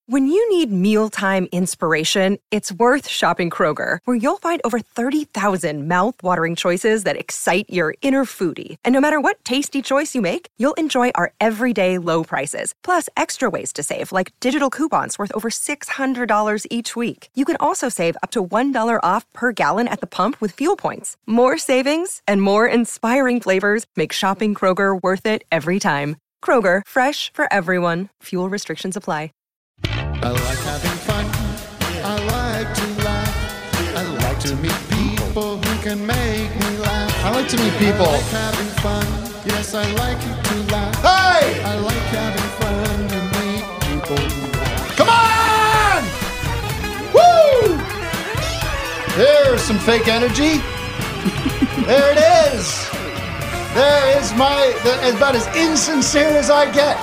When you need mealtime inspiration, it's worth shopping Kroger, where you'll find over 30,000 mouth-watering choices that excite your inner foodie. And no matter what tasty choice you make, you'll enjoy our everyday low prices, plus extra ways to save, like digital coupons worth over $600 each week. You can also save up to $1 off per gallon at the pump with fuel points. More savings and more inspiring flavors make shopping Kroger worth it every time. Kroger, fresh for everyone. Fuel restrictions apply. I like having fun. I like to laugh. I like to meet people who can make me laugh. I like to meet people. I like having fun. Yes, I like to laugh. Hey! I like having fun to meet people who laugh. Come on! Woo! There's some fake energy. There it is. There is about as insincere as I get.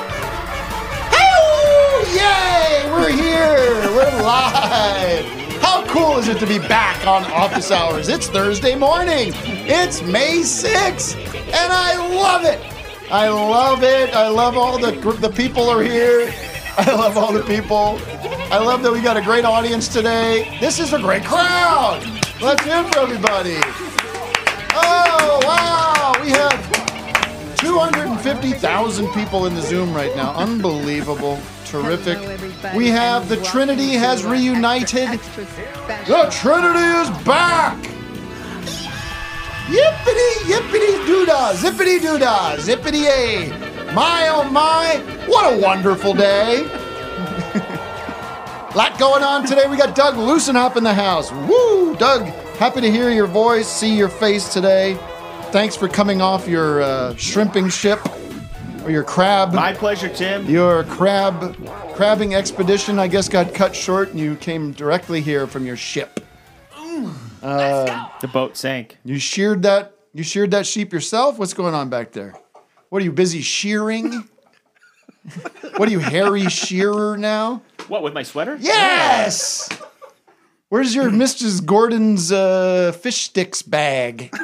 Yay! We're here! We're live! How cool is it to be back on Office Hours? It's Thursday morning. It's May 6th, and I love it. I love it. I love all the people are here. I love all the people. I love that we got a great audience today. This is a great crowd. Let's hear it for everybody. Oh, wow! We have 250,000 people in the Zoom right now. Unbelievable. Terrific. We have the Trinity has reunited. The Trinity is back. Yippity, yippity doodah, zippity doodah, zippity a. My oh my, what a wonderful day. Lot going on today. We got Doug Loosenhop in the house. Woo, Doug, happy to hear your voice, see your face today. Thanks for coming off your shrimping ship. Or your crab. My pleasure, Tim. Your crabbing expedition, I guess, got cut short, and you came directly here from your ship. The boat sank. You sheared that sheep yourself? What's going on back there? What are you busy shearing? What are you, Harry Shearer now? What, with my sweater? Yes! Where's your Mrs. Gordon's fish sticks bag?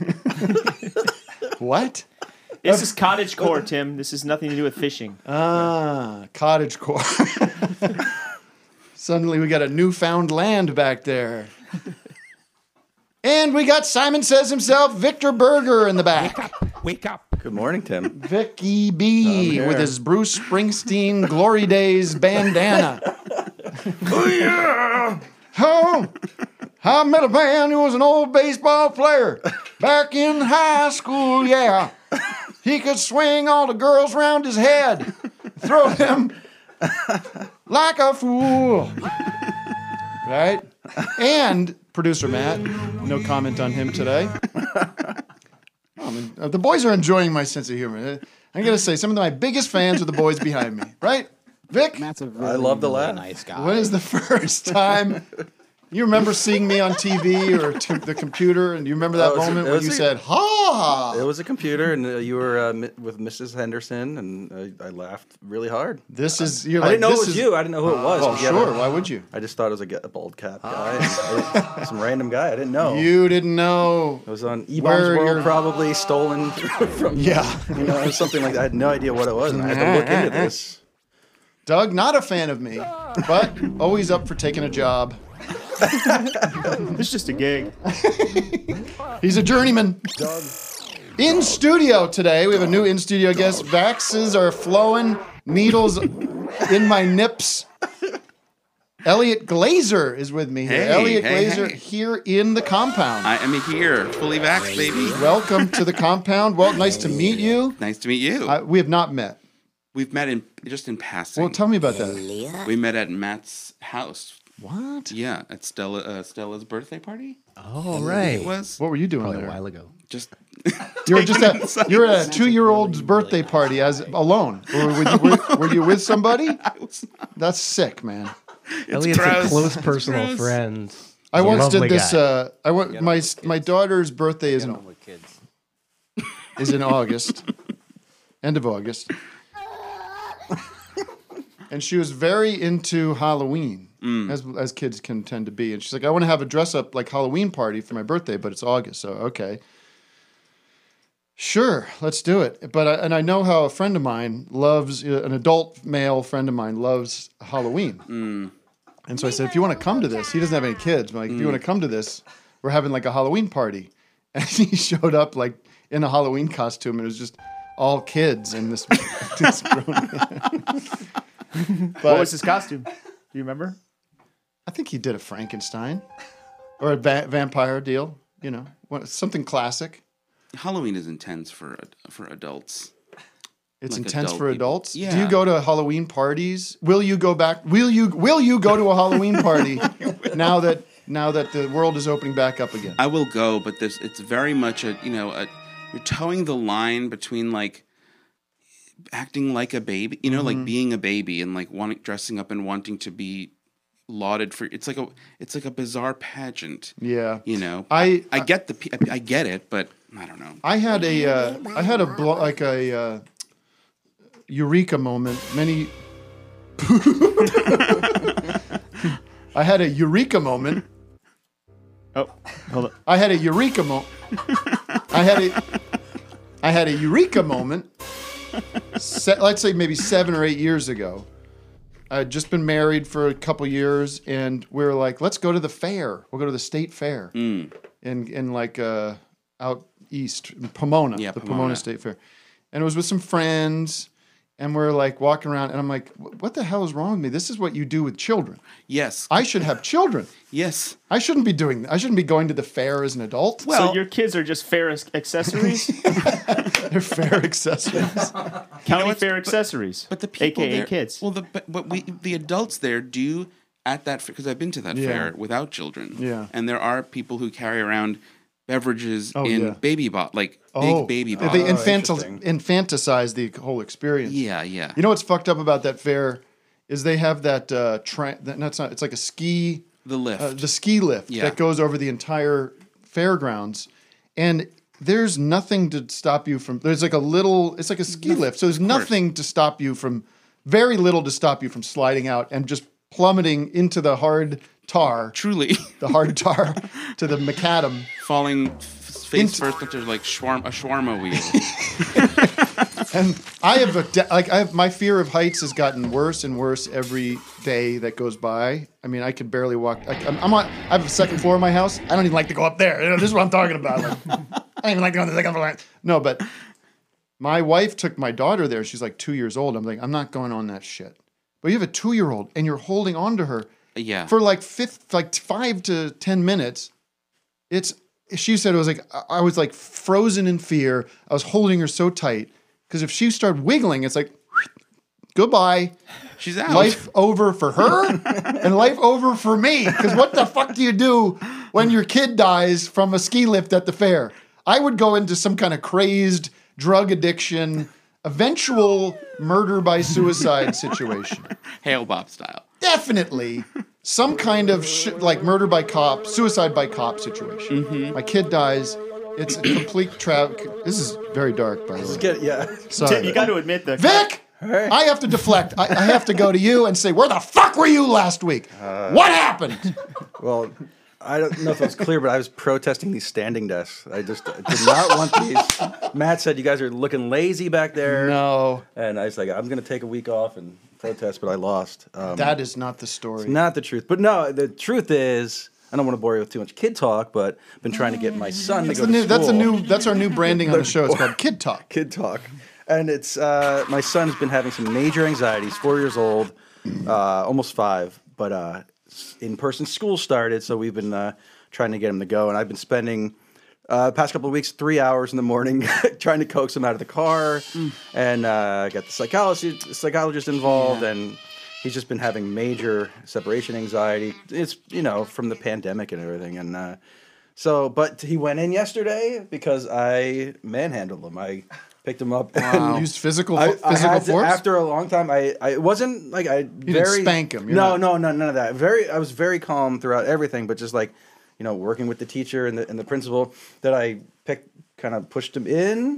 What? This is cottagecore, Tim. This has nothing to do with fishing. Cottagecore. Suddenly we got a newfound land back there. And we got Simon Says himself, Victor Berger in the back. Wake up. Good morning, Tim. Vicky B with his Bruce Springsteen Glory Days bandana. Oh, yeah. Oh, I met a man who was an old baseball player back in high school, yeah. He could swing all the girls round his head, throw them like a fool. Right? And producer Matt, no comment on him today. The boys are enjoying my sense of humor. I'm going to say some of my biggest fans are the boys behind me. Right? Vic? Matt's a really, I love the laugh. nice guy. When is the first time you remember seeing me on TV or the computer, and you remember that moment when you said, ha! It was a computer, and you were with Mrs. Henderson, and I laughed really hard. This is, I didn't know it was you. I didn't know who it was. Oh, sure. Why would you? I just thought it was a bald cap guy. Some random guy. I didn't know. You didn't know. It was on eBaum's World, probably stolen from, something like that. I had no idea what it was, and I had to look into this. Doug, not a fan of me, but always up for taking a job. It's just a gig. He's a journeyman. Doug. In studio today, we have a new in-studio guest. Vaxes are flowing, needles in my nips. Elliot Glazer is with me here. Elliot Glazer here in the compound. I am here, fully vaxxed, baby. Welcome to the compound. Well, nice to meet you. Nice to meet you. We have not met. We've met in passing. Well, tell me about that. We met at Matt's house. What? Yeah, at Stella's birthday party. Oh, right. It was. What were you doing Probably there? a while ago. Just you were at a 2-year-old's birthday party as alone. Or were you with somebody? I was not. That's sick, man. Elliot's gross. a close personal gross. friend. I He's a once did lovely this. guy. My daughter's birthday is in August, end of August, and she was very into Halloween, as kids can tend to be. And she's like, I want to have a dress up like Halloween party for my birthday, but it's August, so okay. Sure, let's do it. But I know how a friend of mine loves, an adult male friend of mine loves Halloween. And so I said, if you want to come to this, he doesn't have any kids. But like, if you want to come to this, we're having like a Halloween party. And he showed up like in a Halloween costume, and it was just all kids and this grown man. What was his costume? Do you remember? I think he did a Frankenstein or a vampire deal. You know, something classic. Halloween is intense for adults. It's Like intense adult for people. adults. Yeah. Do you go to Halloween parties? Will you go back? Will you go to a Halloween party now that the world is opening back up again? I will go, but it's very much you're towing the line between like acting like a baby, like being a baby and like dressing up and wanting to be lauded for. It's like a bizarre pageant. Yeah. I get I get it, but I don't know. I had a eureka moment. I had a eureka moment. Oh, hold on. I had a eureka moment. I had a eureka moment. Let's say maybe 7 or 8 years ago. I had just been married for a couple years, and we were like, let's go to the fair. We'll go to the state fair in like out east, in Pomona, the Pomona State Fair. And it was with some friends, and we're like walking around, and I'm like, what the hell is wrong with me? This is what you do with children. Yes. I should have children. Yes. I shouldn't be doing that. I shouldn't be going to the fair as an adult. So your kids are just fair accessories? They're fair accessories. County fair accessories. But the people AKA there, kids. Well, the adults there do at that because I've been to that fair without children. Yeah. And there are people who carry around beverages in baby big baby bottles. They infanticize the whole experience. Yeah. You know what's fucked up about that fair is they have that it's like a ski. The lift. The ski lift that goes over the entire fairgrounds. And there's nothing to stop you from, it's like a ski lift. So there's nothing to stop you from, very little to stop you from sliding out and just plummeting into the hard tar. Truly. The hard tar to the macadam. Falling face first into like a shawarma wheel. And I have my fear of heights has gotten worse and worse every day that goes by. I mean, I can barely walk. I have a second floor of my house. I don't even like to go up there. This is what I'm talking about. Like, I don't even like to go on the second floor. No, but my wife took my daughter there. She's like 2 years old. I'm like, I'm not going on that shit. But you have a 2-year-old and you're holding on to her for like 5 to 10 minutes. She said it was like, I was like frozen in fear. I was holding her so tight. Because if she started wiggling, it's like, goodbye. She's out. Life over for her and life over for me. Because what the fuck do you do when your kid dies from a ski lift at the fair? I would go into some kind of crazed drug addiction, eventual murder by suicide situation. Hale Bob style. Definitely. Some kind of like murder by cop, suicide by cop situation. Mm-hmm. My kid dies. It's a complete This is very dark, by the way. Sorry. You got to admit that. Vic! I have to deflect. I have to go to you and say, where the fuck were you last week? What happened? Well, I don't know if it was clear, but I was protesting these standing desks. I just did not want these. Matt said, you guys are looking lazy back there. No. And I was like, I'm going to take a week off and protest, but I lost. That is not the story. It's not the truth. But no, the truth is, I don't want to bore you with too much kid talk, but I've been trying to get my son to go to school. That's our new branding on the show. It's called Kid Talk. Kid Talk. And it's my son's been having some major anxiety. He's 4 years old, almost 5. But in-person school started, so we've been trying to get him to go. And I've been spending past couple of weeks 3 hours in the morning trying to coax him out of the car, and got the psychologist involved, and he's just been having major separation anxiety. It's, from the pandemic and everything. And but he went in yesterday because I manhandled him. I picked him up and used physical I had force? After a long time, it wasn't like I didn't spank him. No, none of that. I was very calm throughout everything, but just like, working with the teacher and the principal, that I pushed him in.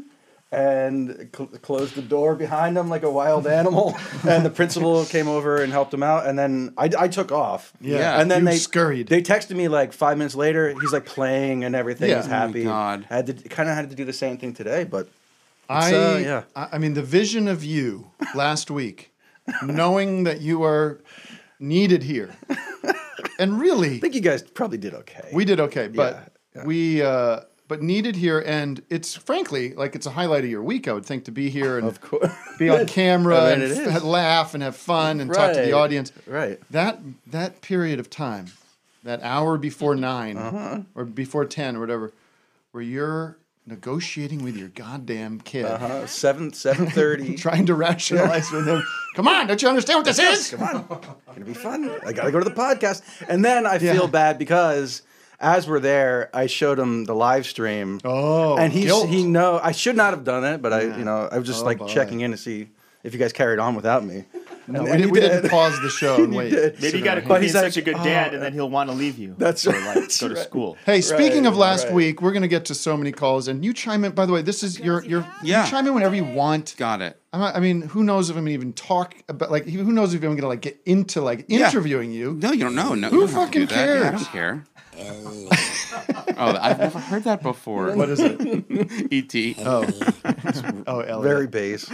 and closed the door behind him like a wild animal. And the principal came over and helped him out. And then I took off. Yeah. And then You they scurried. They texted me like 5 minutes later. He's like playing and everything. Yeah. He's Oh my happy. God. Had to do the same thing today, but I mean, the vision of you last week, knowing that you are needed here, and really, I think you guys probably did okay. we did okay, but but needed here, and it's frankly like it's a highlight of your week. I would think to be here and Of course. be on camera I and mean, it is. laugh and have fun and talk to the Right. audience. Right. That period of time, that hour before 9 Uh-huh. or before 10 or whatever, where you're negotiating with your goddamn kid. 7:30. Trying to rationalize with him. Come on, don't you understand what this is? Come on, gonna be fun. I gotta go to the podcast, and then I feel bad because as we're there, I showed him the live stream. Oh, and guilt. he know I should not have done it, but I was just like checking in to see if you guys carried on without me. No, And we didn't pause the show and wait. Maybe you got to But be he's such like, a good dad, and then he'll want to leave you. That's or right, like that's go to right. school. Hey, speaking of last right. week, we're going to get to so many calls, and you chime in. By the way, this is you chime in whenever you want. Got it. I mean, who knows if I'm gonna even talk about who knows if I'm gonna get into interviewing you? No, you don't know. No, Who you don't have to fucking do that. Yeah, I cares? don't care. Oh, I've never heard that before. What is it? E.T. Oh, Elliot. Very base.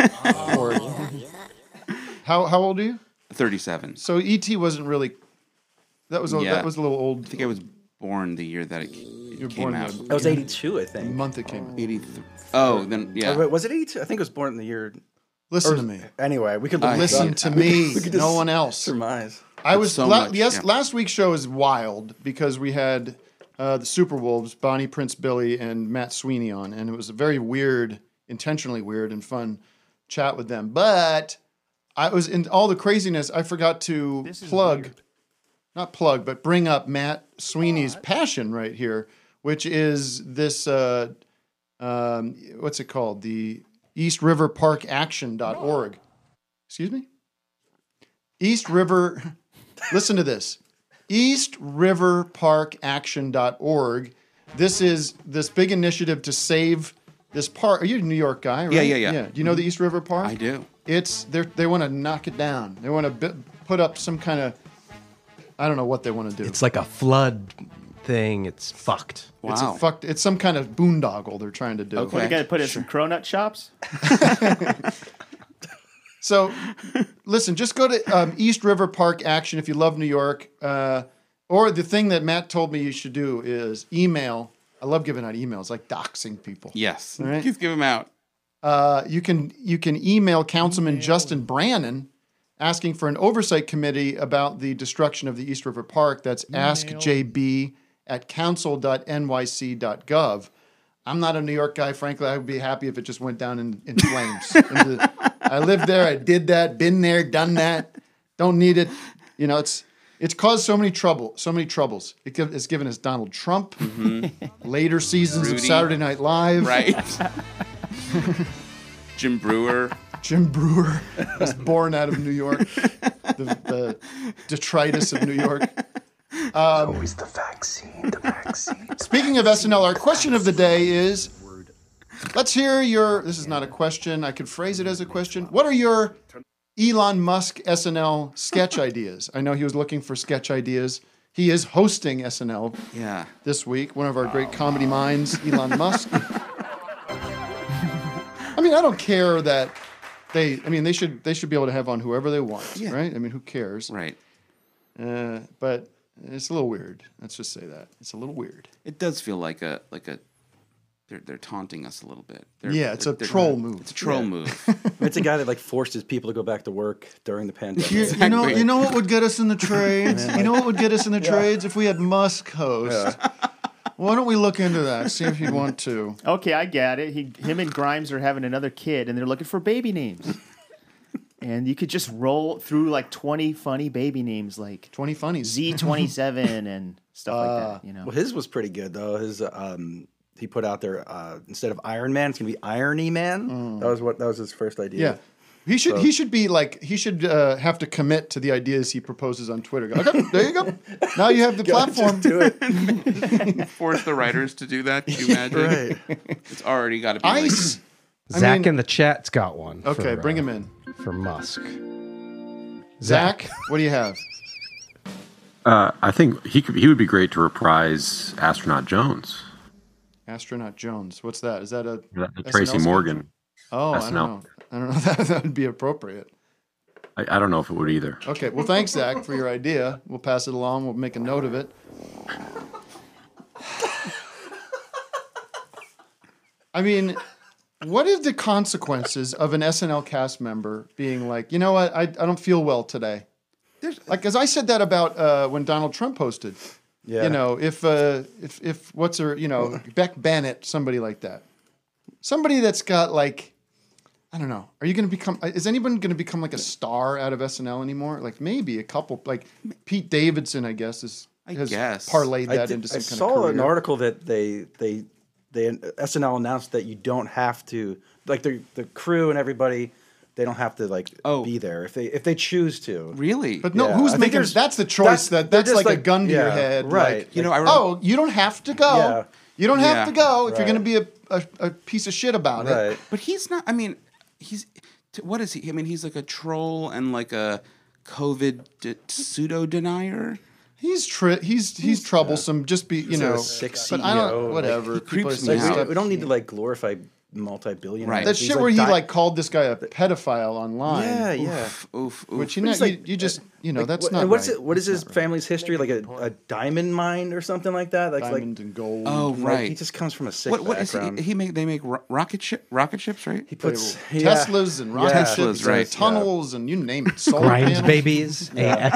How old are you? 37. So E.T. wasn't really. That was a little old. I think I was born the year that it were came born out. then. That was 82, I The think. month it came out. 83. Oh, then yeah. Oh, wait, was it 82? I think it was born in the year. Listen to me. Anyway, we could look this Listen up. to me. We could No just one else. Surmise. I was so much, yeah. last week's show is wild because we had the Super Wolves, Bonnie Prince Billy and Matt Sweeney on, and it was a very weird, intentionally weird and fun chat with them. But I was in all the craziness. I forgot to but bring up Matt Sweeney's passion right here, which is this. What's it called? The East River Park Action.org. Excuse me. East River. Listen to this. East River Park Action.org. This is this big initiative to save this park. Are you a New York guy, right? Yeah. Do you know the East River Park? I do. They want to knock it down. They want to put up some kind of, I don't know what they want to do. It's like a flood thing. It's fucked. Wow. It's some kind of boondoggle they're trying to do. Okay. What, you got to put in some cronut shops? So, listen, just go to East River Park Action if you love New York. Or the thing that Matt told me you should do is email. I love giving out emails, like doxing people. Yes. All right. Just give them out. You can email Councilman Justin Brannon asking for an oversight committee about the destruction of the East River Park. That's askjb@council.nyc.gov. I'm not a New York guy. Frankly, I would be happy if it just went down in flames. I lived there. I did that. Been there. Done that. Don't need it. You know, it's caused so many troubles. It's given us Donald Trump, later seasons of Rudy. Saturday Night Live. Right. Jim Brewer. Jim Brewer was born out of New York, the detritus of New York. Always the vaccine. Speaking of SNL, our question of the day is, let's hear this is not a question, I could phrase it as a question. What are your Elon Musk SNL sketch ideas? I know he was looking for sketch ideas. He is hosting SNL this week, one of our great comedy minds, Elon Musk. I mean, I don't care that they should be able to have on whoever they want, right? I mean, who cares? Right. But it's a little weird. Let's just say that. It's a little weird. It does feel like they're taunting us a little bit. It's a troll move. It's a troll move. It's a guy that forced his people to go back to work during the pandemic. You know what would get us in the trades? You know what would get us in the trades if we had Musk host? Why don't we look into that? See if you want to. Okay, I get it. Him and Grimes are having another kid, and they're looking for baby names. And you could just roll through like 20 funny baby names, like 20 funnies, Z27 and stuff like that. You know, Well, his was pretty good though. His he put out there instead of Iron Man, it's gonna be Irony Man. That was his first idea. Yeah. He should have to commit to the ideas he proposes on Twitter. Go, okay, there you go. Now you have the platform. Do it. Force the writers to do that. Can you imagine? Right. It's already got to be. Ice Zach mean- in the chat's got one. Okay, for, bring him in. For Musk. Zach, what do you have? I think he would be great to reprise Astronaut Jones. Astronaut Jones. What's that? Is that a Tracy SNL Morgan? sketch? Oh, I don't SNL. know. I don't know if that would be appropriate. I don't know if it would either. Okay, well, thanks, Zach, for your idea. We'll pass it along. We'll make a note of it. I mean, what are the consequences of an SNL cast member being like, you know what, I don't feel well today? Because I said that about when Donald Trump hosted. Yeah. You know, if what's her, you know, Beck Bennett, somebody like that. Somebody that's got like, I don't know. Are you going to become? Is anyone going to become like a star out of SNL anymore? Like maybe a couple. Like Pete Davidson, I guess has parlayed that into some I kind of saw career. an article that they SNL announced that you don't have to, like the crew and everybody, they don't have to like be there if they choose to. Really? But no, Yeah. who's I think making? there's- That's the choice. That's they're just like a gun to your head, right? Like, You know, oh, you don't have to go. Yeah. You don't have to go if you're Right. going to be a piece of shit about it. Right. But he's not. I mean, what is he? I mean, he's like a troll and like a COVID pseudo denier. He's troublesome. Just be He's a sick But I don't. CEO, Whatever. he People are creeps saying me out. stuff. We don't need to like glorify multi-billionaires. Right. That He's, shit where he di- like called this guy a pedophile online. Yeah, yeah. Oof, oof. Which you But know, he's like- you just that's What- not and what's right. it? What is his family's history? Like a diamond mine or something like that? That's Diamond and gold. Oh, like right. he just comes from a sick What is background. he? They make rocket ships, right? He puts Teslas and rocket Teslas, ships right. and tunnels and you name it. Solar Grimes panels. babies.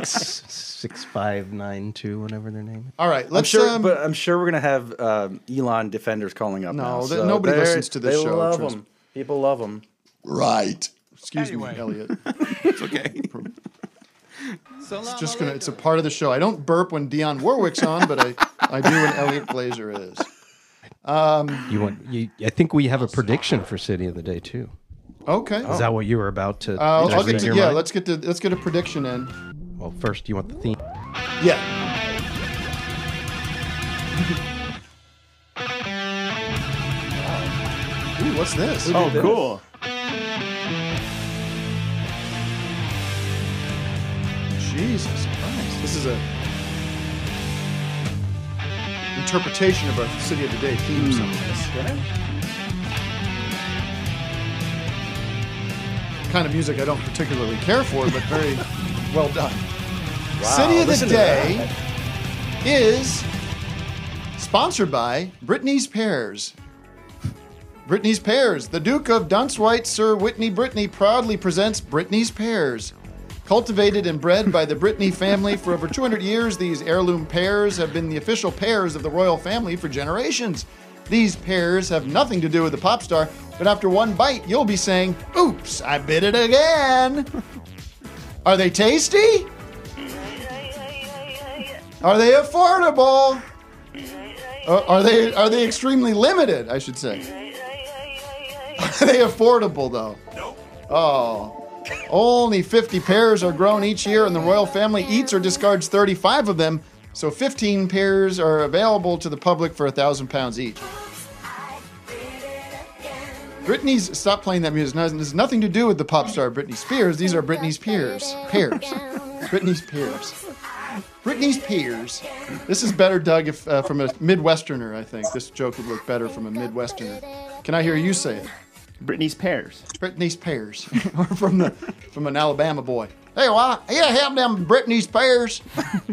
AX6592, whatever their name is. All right, I'm let's. sure, but I'm sure we're gonna have Elon defenders calling up. No, now, that- so nobody they're- listens to this they show, Love trust him. People love him. right. Excuse me, Elliot. It's okay. It's just gonna. It's a part of the show. I don't burp when Dionne Warwick's on, but I do when Elliot Glazer is. I think we have a prediction for City of the Day too. Okay. Is that what you were about to? I'll did I get read to, your yeah. mind? Let's get a prediction in. Well, first, you want the theme? Yeah. Ooh, what's this? Oh, cool. Jesus Christ. This is a interpretation of our City of the Day theme song. Kind of music I don't particularly care for, but very well done. City of the listen to Day is sponsored by Brittany's Pears. Brittany's Pears. The Duke of Dunswhite, Sir Whitney Brittany, proudly presents Brittany's Pears. Cultivated and bred by the Brittany family for over 200 years, these heirloom pears have been the official pears of the royal family for generations. These pears have nothing to do with the pop star, but after one bite, you'll be saying, "Oops, I bit it again." Are they tasty? Are they affordable? Are they extremely limited, I should say? Are they affordable, though? Oh. Only 50 pears are grown each year, and the royal family eats or discards 35 of them, so 15 pears are available to the public for £1,000 each. Britney's, stop playing that music. This has nothing to do with the pop star Britney Spears. These are Britney's peers. Pears. Britney's peers. Britney's peers. This is better, Doug, if from a Midwesterner, I think. This joke would look better from a Midwesterner. Can I hear you say it? Britney's pears. Britney's pears. Or from an Alabama boy. Hey, well, yeah, have them Britney's pears.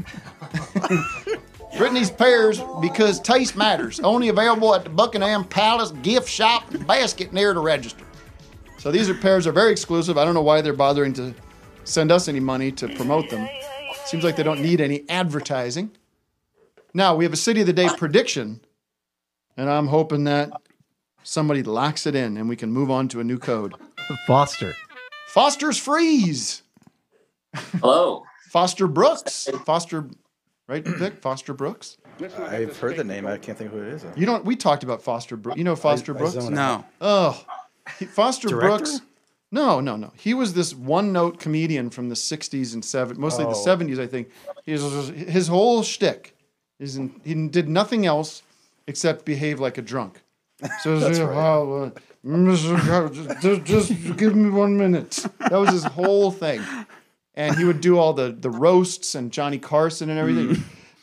Britney's pears because taste matters. Only available at the Buckingham Palace gift shop basket near the register. So these pears are very exclusive. I don't know why they're bothering to send us any money to promote them. Seems like they don't need any advertising. Now, we have a City of the Day prediction, and I'm hoping that somebody locks it in and we can move on to a new code. Foster. Foster's Freeze. Hello. Foster Brooks. Foster, right, Vic? Foster Brooks? I've heard the name. I can't think who it is. You don't. We talked about Foster Brooks. You know Foster I Brooks? zone out. No. Oh, Foster Director? Brooks. No. He was this one-note comedian from the 60s and 70s, mostly the 70s, I think. His whole shtick is he did nothing else except behave like a drunk. So Mr. Cow, just give me 1 minute. That was his whole thing. And he would do all the roasts and Johnny Carson and everything.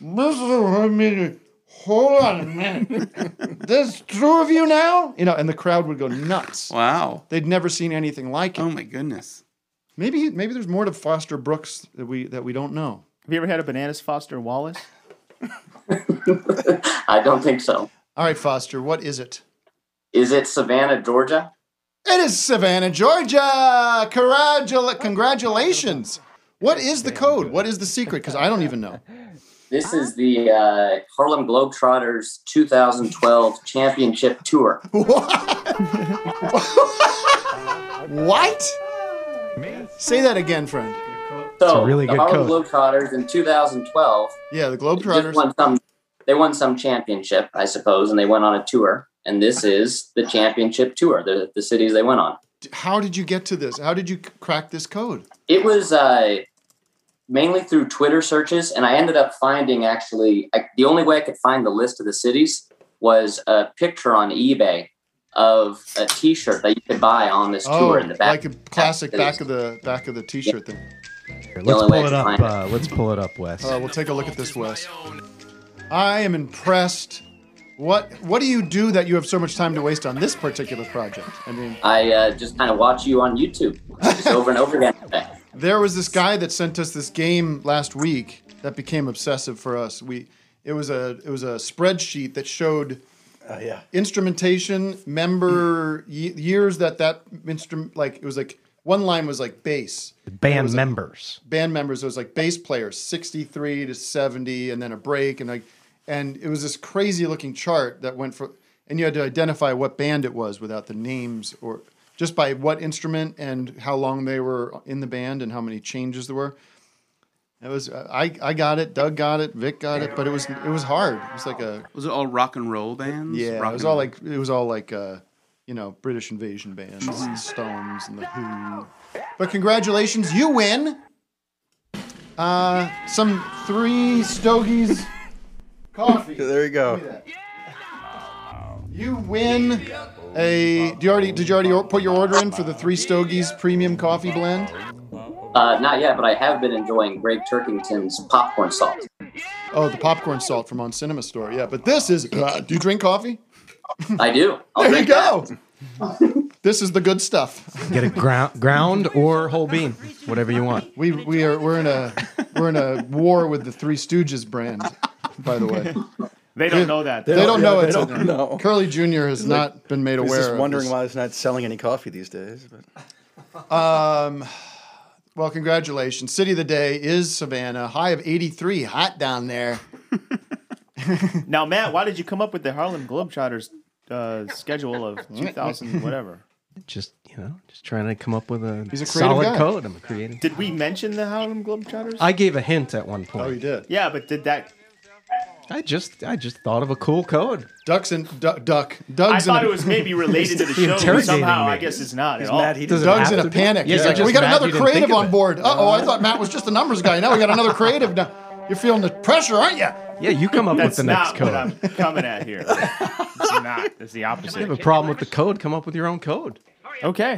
Hold on a minute. There's two of you now? And the crowd would go nuts. Wow. They'd never seen anything like it. Oh my goodness. Maybe there's more to Foster Brooks that we don't know. Have you ever had a Bananas Foster Wallace? I don't think so. All right, Foster, what is it? Is it Savannah, Georgia? It is Savannah, Georgia. Congratulations. What is the code? What is the secret? Because I don't even know. This is the Harlem Globetrotters 2012 Championship Tour. What? Say that again, friend. So a really the good Harlem code. Globetrotters in 2012. Yeah, the just Globetrotters. They won some championship, I suppose, and they went on a tour. And this is the championship tour, the cities they went on. How did you get to this? How did you crack this code? It was mainly through Twitter searches, and I ended up finding the only way I could find the list of the cities was a picture on eBay of a T-shirt that you could buy on this tour in the back. Like a classic back of the T-shirt thing. Here, let's pull it up. Let's pull it up, Wes. We'll take a look at this, Wes. I am impressed. What do you do that you have so much time to waste on this particular project? I mean, I just kind of watch you on YouTube just over and over again. There was this guy that sent us this game last week that became obsessive for us. It was a spreadsheet that showed instrumentation, member years that instrument, like it was like one line was like bass. Band members. Band members. It was like bass players, 63 to 70, and then a break, and it was this crazy looking chart that went for, and you had to identify what band it was without the names or just by what instrument and how long they were in the band and how many changes there were. It was I got it, Doug got it, Vic got it, but it was hard. It was like Was it all rock and roll bands? Yeah, it was all like British invasion bands, the Stones and the Who. But congratulations, you win some 3 Stogies coffee. There you go. You win did you already put your order in for the 3 Stogies premium coffee blend? Not yet, but I have been enjoying Greg Turkington's popcorn salt. Oh, the popcorn salt from On Cinema Store. Yeah, but this is. Do you drink coffee? I do. There you go. This is the good stuff. Get it ground or whole bean, whatever you want. We're in a war with the Three Stooges brand, by the way. They don't know that. They don't know They it's don't know. Curly Jr. has not been made He's aware. just wondering of why it's not selling any coffee these days. But. Well, congratulations. City of the day is Savannah. High of 83. Hot down there. Now, Matt, why did you come up with the Harlem Globetrotters schedule of 2000 whatever? Just trying to come up with a He's a creative solid guy. code. I'm creating. Did we mention the Harlem Globetrotters? I gave a hint at one point. Oh, you did. Yeah, but did that? I just thought of a cool code. Ducks and Duck. I Doug's thought in it was maybe related to the show. But interrogating somehow, me. I guess it's not at He's all. mad he doesn't Doug's have in a to panic. Yeah, He's you're like, just we got mad another you didn't think creative of on it. board. Uh-oh, I thought Matt was just a numbers guy. Now we got another creative. Now you're feeling the pressure, aren't you? Yeah, you come up with That's the next not code. what I'm coming at here. It's not. It's the If you have opposite. a problem with the code, come up with your own code. Okay.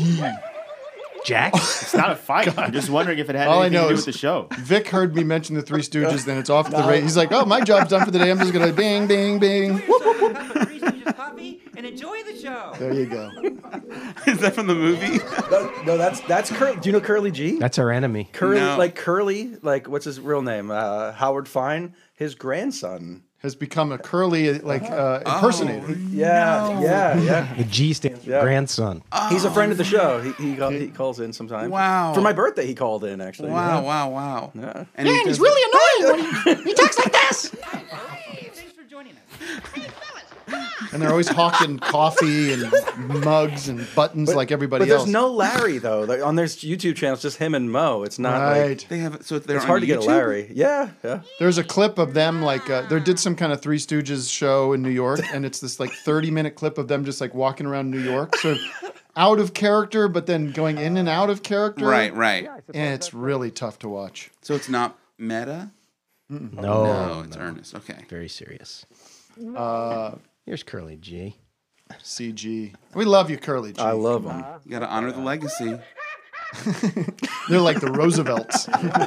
Jack. It's not a fight. I'm just wondering if it had All I anything know to do is- with the show. Vic heard me mention the Three Stooges, then it's off the race. He's like, oh, my job's done for the day. I'm just going to bing, bing, bing. Whoop, whoop, whoop. Three Stooges coffee and enjoy the show. There you go. Is that from the movie? No, that's Curly. Do you know Curly G? That's our enemy. Curly, No. Curly, what's his real name? Howard Fine, his grandson. Has become a curly, impersonator. Yeah. The G stands for Yeah. grandson. He's a friend of the show. He calls in sometimes. Wow. For my birthday, he called in, actually. Wow. Yeah. And Man, he's really annoying when he talks like this. Hey, thanks for joining us. And they're always hawking coffee and mugs and buttons like everybody But else. there's no Larry, though. On their YouTube channel, it's just him and Mo. It's not Right. They have so they're it's on hard to get a YouTube? Larry. Yeah. There's a clip of them they did some kind of Three Stooges show in New York, and it's this 30-minute clip of them just walking around New York, sort of out of character, but then going in and out of character. Right. And it's really tough to watch. So it's not meta? No, it's earnest. Okay. very serious. Here's Curly G. CG. We love you, Curly G. I love them. You got to honor the legacy. They're like the Roosevelts.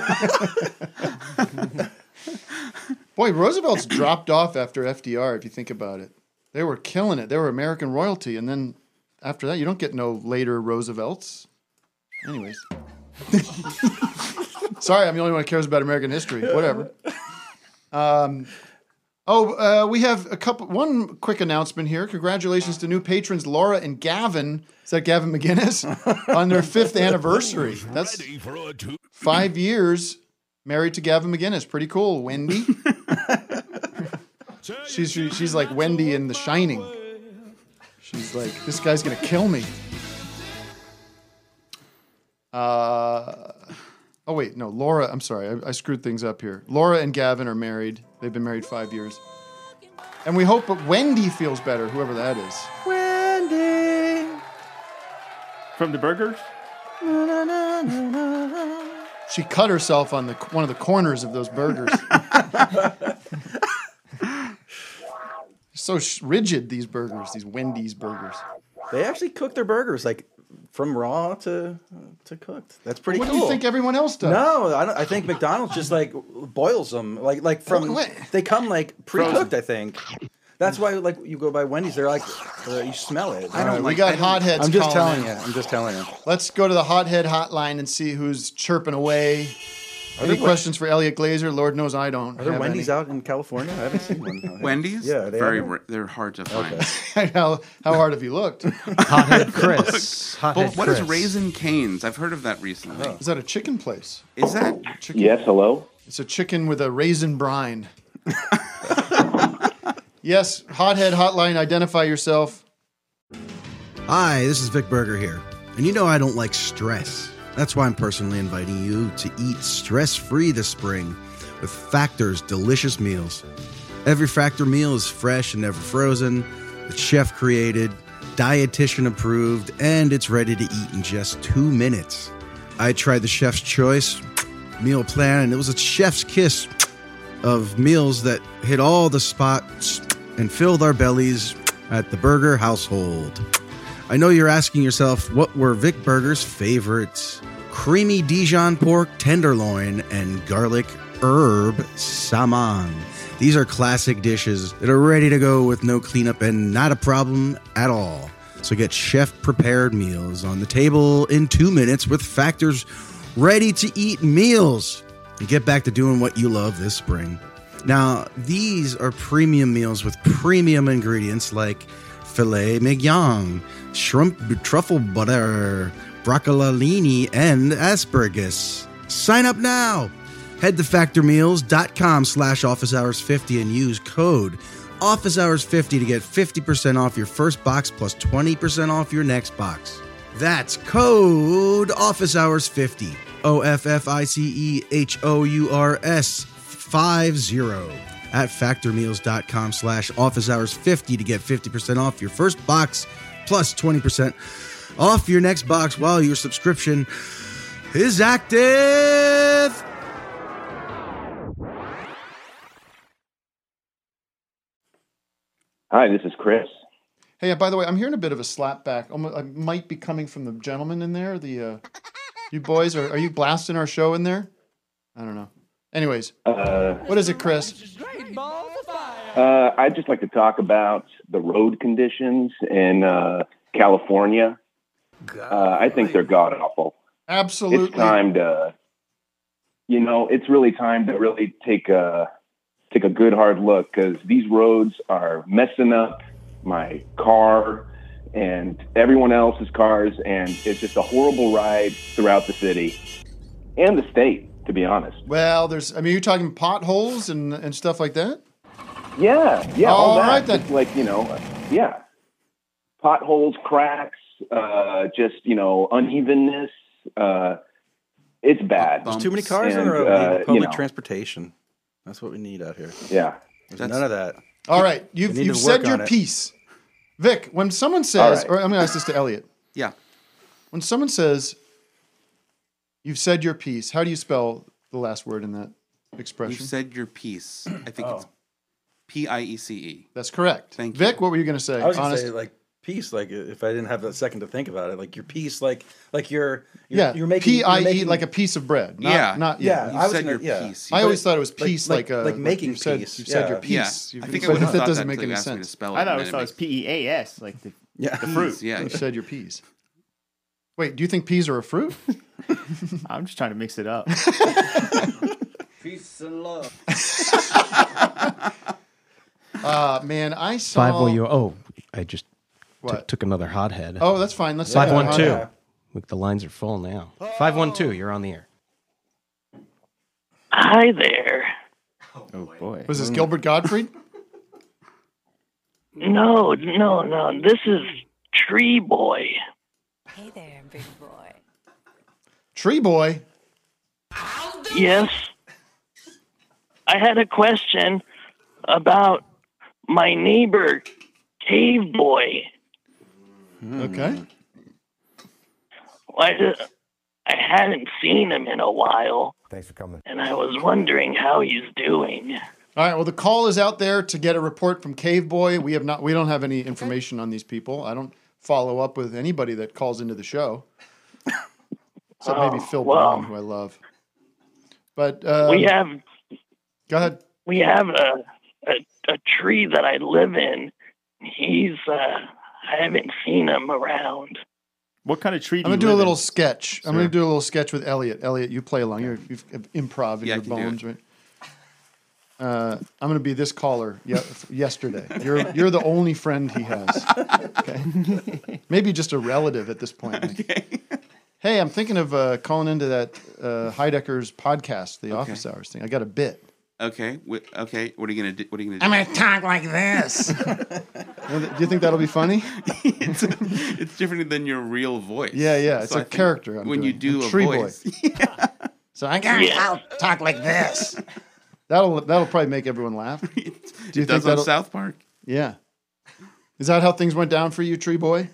Boy, Roosevelt's dropped off after FDR, if you think about it. They were killing it. They were American royalty. And then after that, you don't get no later Roosevelts. Anyways. Sorry, I'm the only one who cares about American history. Whatever. We have one quick announcement here. Congratulations to new patrons Laura and Gavin. Is that Gavin McGinnis? On their 5th anniversary. That's 5 years married to Gavin McGinnis. Pretty cool. Wendy. She's like Wendy in The Shining. She's like, this guy's going to kill me. Laura, I'm sorry. I screwed things up here. Laura and Gavin are married. They've been married 5 years. And we hope that Wendy feels better, whoever that is. Wendy. From the burgers? She cut herself on one of the corners of those burgers. So rigid, these burgers, these Wendy's burgers. They actually cook their burgers like from raw to cooked. That's pretty What cool. do you think everyone else does? No, I think McDonald's just like boils them, like from. They come like pre-cooked. I think that's why like you go by Wendy's. They're like you smell it. We got hotheads. I'm just calling telling in. you. Let's go to the hothead hotline and see who's chirping away. Any questions for Elliot Glazer? Lord knows I don't. Are there Wendy's out in California? I haven't seen one. Wendy's? Yeah, they're hard to find. Okay. how hard have you looked? Hothead Chris. What is Raising Cane's? I've heard of that recently. Is that a chicken place? Is that? Chicken? Yes, hello? It's a chicken with a raisin brine. Yes, hothead hotline, identify yourself. Hi, this is Vic Berger here. And you know I don't like stress. That's why I'm personally inviting you to eat stress-free this spring with Factor's delicious meals. Every Factor meal is fresh and never frozen. It's chef-created, dietitian approved, and it's ready to eat in just 2 minutes. I tried the Chef's Choice meal plan, and it was a chef's kiss of meals that hit all the spots and filled our bellies at the Burger household. I know you're asking yourself, what were Vic Berger's favorites? Creamy Dijon pork tenderloin and garlic herb salmon. These are classic dishes that are ready to go with no cleanup and not a problem at all. So get chef-prepared meals on the table in 2 minutes with Factor's ready-to-eat meals. And get back to doing what you love this spring. Now, these are premium meals with premium ingredients like filet mignon, shrimp truffle butter, broccolini, and asparagus. Sign up now. Head to factormeals.com/officehours50 and use code officehours50 to get 50% off your first box plus 20% off your next box. That's code officehours50. OFFICEHOURS 50 at factormeals.com/officehours50 to get 50% off your first box plus 20% off your next box while your subscription is active. Hi, this is Chris. Hey, by the way, I'm hearing a bit of a slapback. I might be coming from the gentleman in there. You boys, are you blasting our show in there? I don't know. Anyways, what is it, Chris? I'd just like to talk about the road conditions in California. I think they're god-awful. Absolutely. It's time to, it's really time to really take a good hard look, because these roads are messing up my car and everyone else's cars, and it's just a horrible ride throughout the city and the state, to be honest. Well, you're talking potholes and stuff like that? Yeah, all that. right then. Just like, potholes, cracks, unevenness. It's bad. There's too many cars on the road. Public transportation. That's what we need out here. Yeah. There's none of that. All right, you've said your piece. Vic, when someone says, or I'm going to ask this to Elliot. Yeah. When someone says, you've said your piece, how do you spell the last word in that expression? You've said your piece. I think it's PIECE. That's correct. Thank you. Vic, what were you going to say? I was going to say, like, Peace, like if I didn't have a second to think about it, like your piece, like you're You're making P-I-E, like a piece of bread. Not, Not yeah. You I was said gonna, your piece. I always thought it was peace, like making you said, peace. You said your Yeah. piece. I think I But would have that thought doesn't that make until you any asked me to sense. spell it. I thought and it then was P-E-A-S, like the fruit. Yeah. You said your peas. Wait, do you think peas are a fruit? I'm just trying to mix it up. Peace and love. Man, I saw 510. Oh, I just What? took another hothead. Oh, that's fine. Let's 512. Look, the lines are full now. 512, you're on the air. Hi there. Oh boy. Was this Gilbert Gottfried? No. This is Tree Boy. Hey there, big boy. Tree Boy? Yes. I had a question about my neighbor, Cave Boy. Okay. I hadn't seen him in a while. Thanks for coming. And I was wondering how he's doing. All right. Well, the call is out there to get a report from Cave Boy. We don't have any information on these people. I don't follow up with anybody that calls into the show, except maybe Phil Brown, who I love. But we have. Go ahead. We have a tree that I live in. He's. I haven't seen him around. What kind of tree do I'm you going to do a live little in? sketch. I'm going to do a little sketch with Elliot. Elliot, you play along. You've improv in Yeah, I your can do bones, it. right? I'm going to be this caller yesterday. You're the only friend he has. Okay? Maybe just a relative at this point. Okay. Hey, I'm thinking of calling into that Heidecker's podcast, the Office Hours thing. I got a bit. Okay. Okay. What are you gonna do? What are you gonna do? I'm going to talk like this. Do you think that'll be funny? It's different than your real voice. Yeah. It's So I a think character. when you do a Tree voice. Boy. So I'll talk like this. That'll probably make everyone laugh. Do you think does on that'll- South Park. Yeah. Is that how things went down for you, Tree Boy?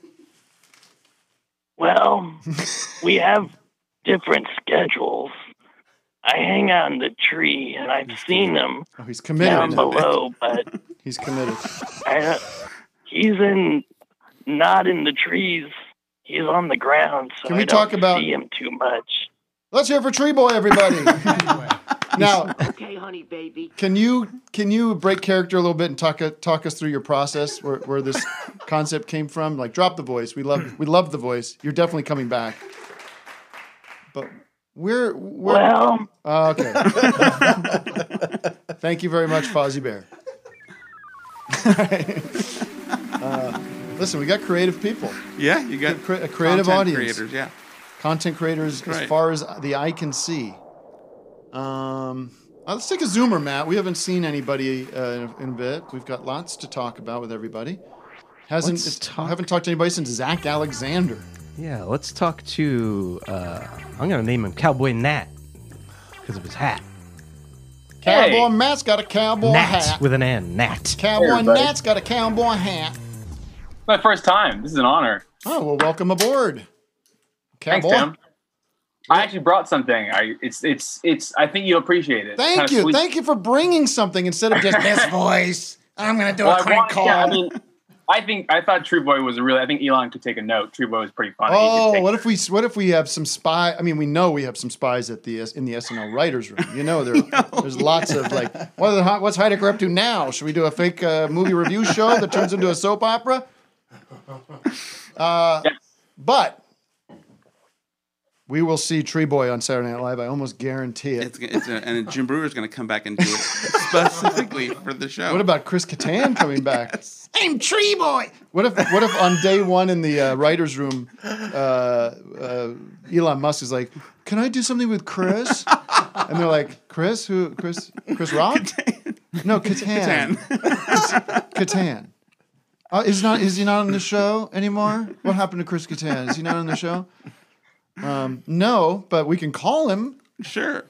Well, we have different schedules. I hang out in the tree, and I've seen him Oh, he's committed. down below, but He's committed. he's not in the trees. He's on the ground, so Can we I don't talk about- see him too much. Let's hear it for Tree Boy, everybody. Now, Okay, honey, baby. can you break character a little bit and talk us through your process where this concept came from? Like, drop the voice. We love the voice. You're definitely coming back. But we're Well. okay. Thank you very much, Fozzie Bear. Listen, we got creative people. Yeah, you got a creative content audience. creators, yeah. Content creators, That's as right. far as the eye can see. Let's take a zoomer, Matt. We haven't seen anybody in a bit. We've got lots to talk about with everybody. Haven't talked to anybody since Zach Alexander. Yeah, let's talk to, I'm going to name him Cowboy Nat because of his hat. Cowboy Matt's got a cowboy Nat hat. with an N, Nat. Cowboy everybody. Nat's got a cowboy hat. It's my first time. This is an honor. Oh, well, welcome aboard. Thanks, Cowboy. Tim. I actually brought something. It's. I think you'll appreciate it. It's Thank kinda you. sweet. Thank you for bringing something instead of just this voice. I'm going to do Well, a crank call. yeah, I thought True Boy was I think Elon could take a note. True Boy was pretty funny. Oh, what if we have some spy? I mean, we know we have some spies at in the SNL writers' room. You know, there's lots of like, what's Heidecker up to now? Should we do a fake movie review show that turns into a soap opera? But we will see Tree Boy on Saturday Night Live. I almost guarantee it. And Jim Brewer's going to come back and do it specifically for the show. What about Chris Kattan coming back? I'm Tree Boy. What if on day one in the writers' room, Elon Musk is like, "Can I do something with Chris?" And they're like, "Chris? Who? Chris Rock? No, Kattan. Kattan. Is he not on the show anymore? What happened to Chris Kattan? Is he not on the show? No, but we can call him. Sure.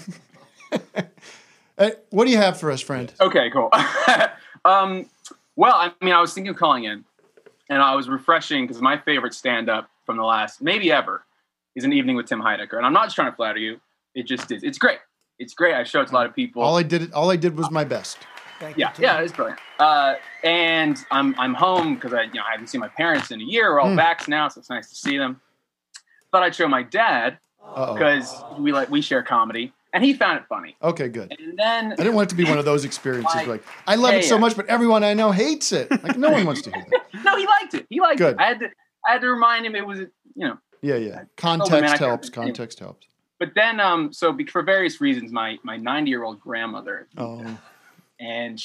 What do you have for us, friend? Okay, cool. Well, I mean, I was thinking of calling in, and I was refreshing because my favorite stand-up from the last maybe ever is An Evening with Tim Heidecker, and I'm not just trying to flatter you. It just is. It's great. It's great. I show it to a lot of people. All I did was my best. Yeah, it's brilliant. And I'm home because I haven't seen my parents in a year. We're all vaxxed now, so it's nice to see them. Thought I'd show my dad because we share comedy, and he found it funny. Okay, good. And then I didn't want it to be one of those experiences like I love it so much, but everyone I know hates it. Like no one wants to hear that. No, he liked it. He liked Good. it. I had to remind him it was Yeah. Context helps. Context helps. But then for various reasons, my 90-year-old grandmother, and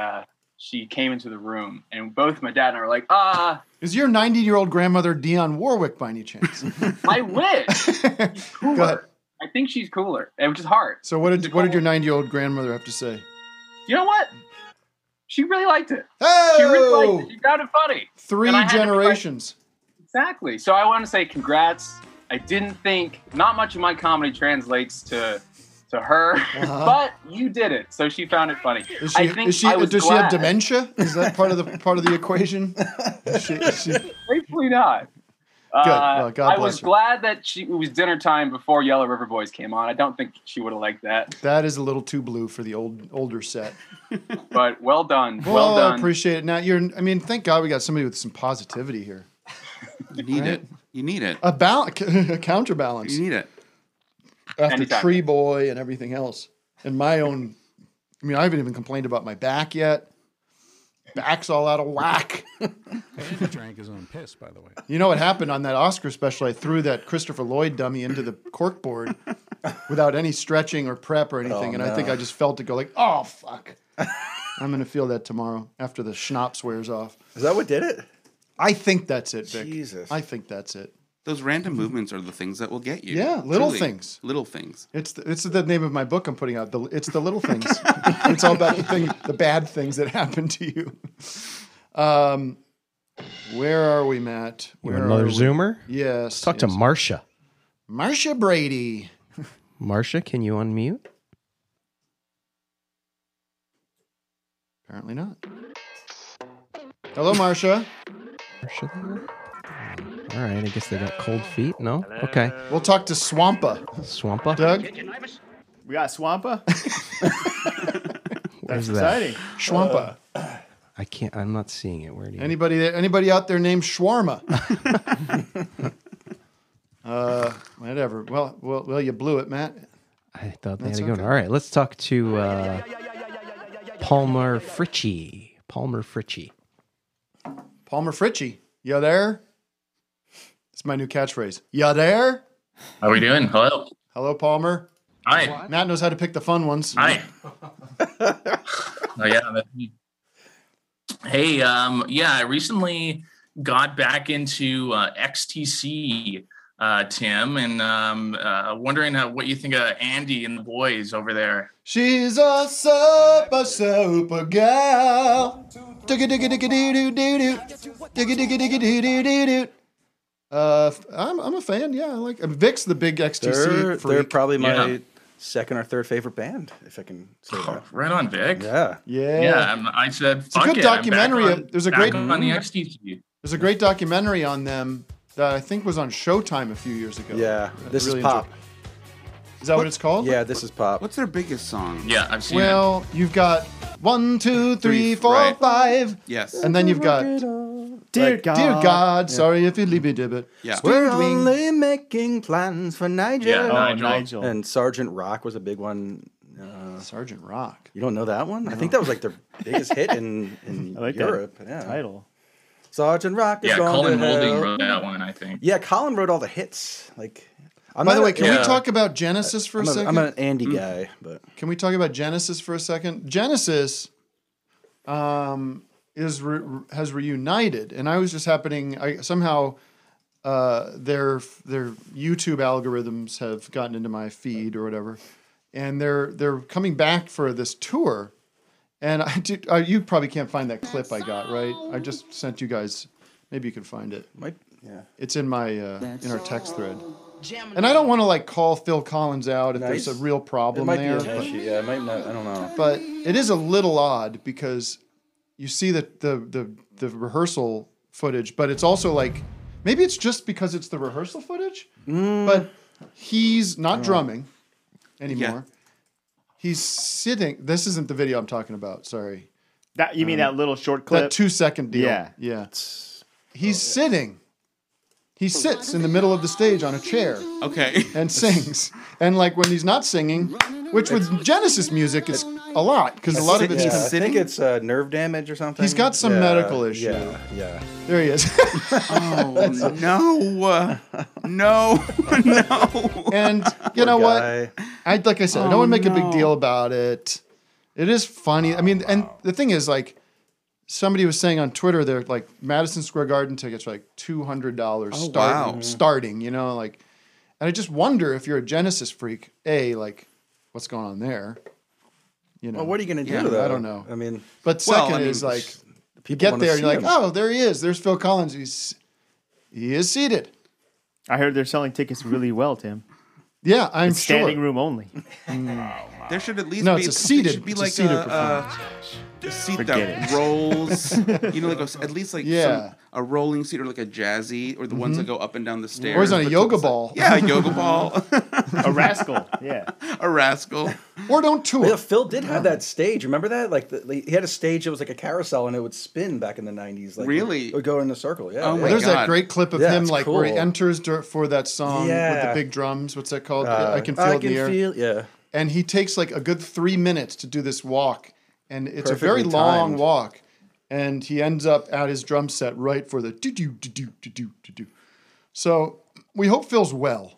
she came into the room, and both my dad and I were like, Is your 90-year-old grandmother Dionne Warwick by any chance? I wish. She's cooler. Go ahead. I think she's cooler, which is hard. So what did your 90-year-old grandmother have to say? You know what? She really liked it. Oh! She really liked it. She found it funny. 3 generations. Exactly. So I want to say congrats. I didn't think not much of my comedy translates to her, but you did it. So she found it funny. Does she have dementia? Is that part of the equation? Hopefully not. Good. Well, God I bless was her. glad that it was dinner time before Yellow River Boys came on. I don't think she would have liked that. That is a little too blue for the older set. But well done. Well done. I appreciate it. Now thank God we got somebody with some positivity here. You need it. You need it. A counterbalance. You need it. After Anytime. Tree Boy and everything else. And my own, I haven't even complained about my back yet. Back's all out of whack. He drank his own piss, by the way. You know what happened on that Oscar special? I threw that Christopher Lloyd dummy into the corkboard without any stretching or prep or anything. I think I just felt it go like, oh, fuck. I'm going to feel that tomorrow after the schnapps wears off. Is that what did it? I think that's it, Vic. Jesus. I think that's it. Those random movements are the things that will get you. Yeah, little Truly. things. Little things. It's the name of my book I'm putting out. It's the little things. It's all about the bad things that happen to you. Where are we, Matt? You want another Zoomer? Yes. Let's talk to Marsha. Marsha Brady. Marsha, can you unmute? Apparently not. Hello, Marsha. Marsha there? All right, I guess they got cold feet. No? Okay. We'll talk to Swampa. Swampa? Doug? We got Swampa? Where's That's that? exciting. Swampa. I'm not seeing it. Where do you? Anybody out there named Shawarma? Whatever. Well, you blew it, Matt. I thought they had That's to go. okay. All right, let's talk to Palmer Fritchie. Palmer Fritchie. Palmer Fritchie. You there? It's my new catchphrase. You there? How are we doing? Hello. Hello, Palmer. Hi. Matt knows how to pick the fun ones. Hi. Oh yeah, that's me. Hey, I recently got back into XTC, Tim, and wondering what you think of Andy and the boys over there. She's a super gal. Digga-digga-digga-doo-doo-doo-doo. Digga-digga-digga-doo-doo-doo-doo. I'm a fan. Yeah, I like Vic's the big XTC freak. They're probably my second or third favorite band, if I can say that. Right on, Vic. Yeah. Yeah. I said, It's a good documentary. There's a great on the XTC. There's a great documentary on them that I think was on Showtime a few years ago. Yeah, This Is Is Pop. Is that what it's called? Yeah, This Is Pop. What's their biggest song? Yeah, I've seen Well, you've got 1, 2, 3, 4, right. 5. Yes. And then you've got Dear God. Dear God, sorry if you leave me dib it. Yeah. We're only making plans for Nigel. Yeah, Nigel. And Sergeant Rock was a big one. Sergeant Rock. You don't know that one? I think that was like their biggest hit in I like Europe. that Yeah. title. Sergeant Rock is Yeah, gone Colin to hell. Moulding wrote that one, I think. Yeah, Colin wrote all the hits. Like, By the way, can we talk about Genesis for a second? I'm an Andy guy, but Can we talk about Genesis for a second? Genesis has reunited, and I was just somehow their YouTube algorithms have gotten into my feed or whatever, and they're coming back for this tour, and you probably can't find that clip I got, right? I just sent you guys. Maybe you can find it. It's in my in our text thread. And I don't want to call Phil Collins out if there's a real problem it might there. be an issue. Yeah, it might not. I don't know. But it is a little odd because you see the rehearsal footage, but it's also maybe it's just because it's the rehearsal footage, but he's not drumming anymore. He's sitting. This isn't the video I'm talking about. Sorry. That you mean that little short clip? That 2-second deal. Yeah. Yeah. He's sitting. He sits in the middle of the stage on a chair. Okay. And sings. And like when he's not singing, which with Genesis music is a lot because a lot of it's. I think it's nerve damage or something. He's got some medical issue. Yeah. There he is. Oh no! No! And you know what? Like I said, I don't want to make a big deal about it. It is funny. I mean, and the thing is, like, somebody was saying on Twitter, they're like Madison Square Garden tickets are like $200 starting. You know, like, and I just wonder if you're a Genesis freak. Like, what's going on there? You know, well, what are you going to do? Though? I don't know. I mean, but second is like, you get there and you're like, oh, there he is. There's Phil Collins. He is seated. I heard they're selling tickets really well, Tim. Yeah, I'm it's sure. Standing room only. There should at least No, be it's a seated. It should be It's a like seated a seat Forget that it. rolls. You know, like at least like a rolling seat or like a jazzy or the ones that go up and down the stairs. Or he's on a but yoga it's like- ball. Yeah, a yoga ball. A rascal. Yeah. A rascal. Or don't tour. Yeah, Phil did have that stage. Remember that? Like he had a stage that was like a carousel and it would spin back in the 90s. Like, Really? It would go in a circle. Yeah. Oh, yeah. my There's that God. great clip of Yeah, him it's like where he cool. enters for that song with the Yeah. big drums. What's that called? I Can Feel It in the Air. Yeah. And he takes like a good 3 minutes to do this walk. And it's a very Perfectly long timed. walk. And he ends up at his drum set right for the do-do, do-do, do-do, do-do. So we hope Phil's well.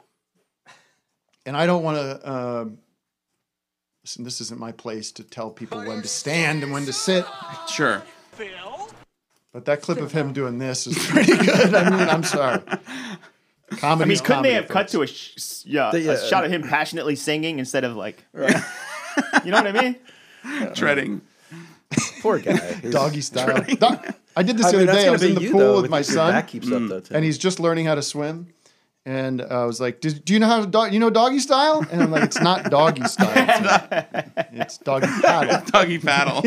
And I don't want to... listen, this isn't my place to tell people when to stand and when to sit. Sure. But that clip of him doing this is pretty good. I mean, I'm sorry. I mean, couldn't they have cut to a shot of him passionately singing instead of like, you know what I mean? Treading. Poor guy. Doggy style. I did this I the mean, other that's day. I gonna was in be the you, pool though, with my if your son, back keeps up, though, Tim. and he's just learning how to swim. And I was like, "Do you know how to you know doggy style?" And I'm like, "It's not doggy style. It's doggy paddle." Doggy paddle.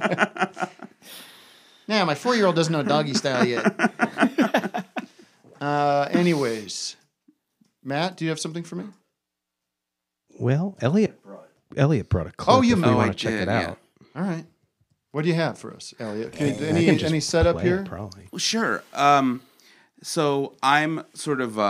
Yeah, my 4-year-old doesn't know doggy style yet. Anyways, Matt, do you have something for me? Well, Elliot brought a clip. Oh, you if may. we I want to check did, it yeah. out. All right. What do you have for us, Elliot? I Any can just setup play it, here? probably. Well, sure. So I'm sort of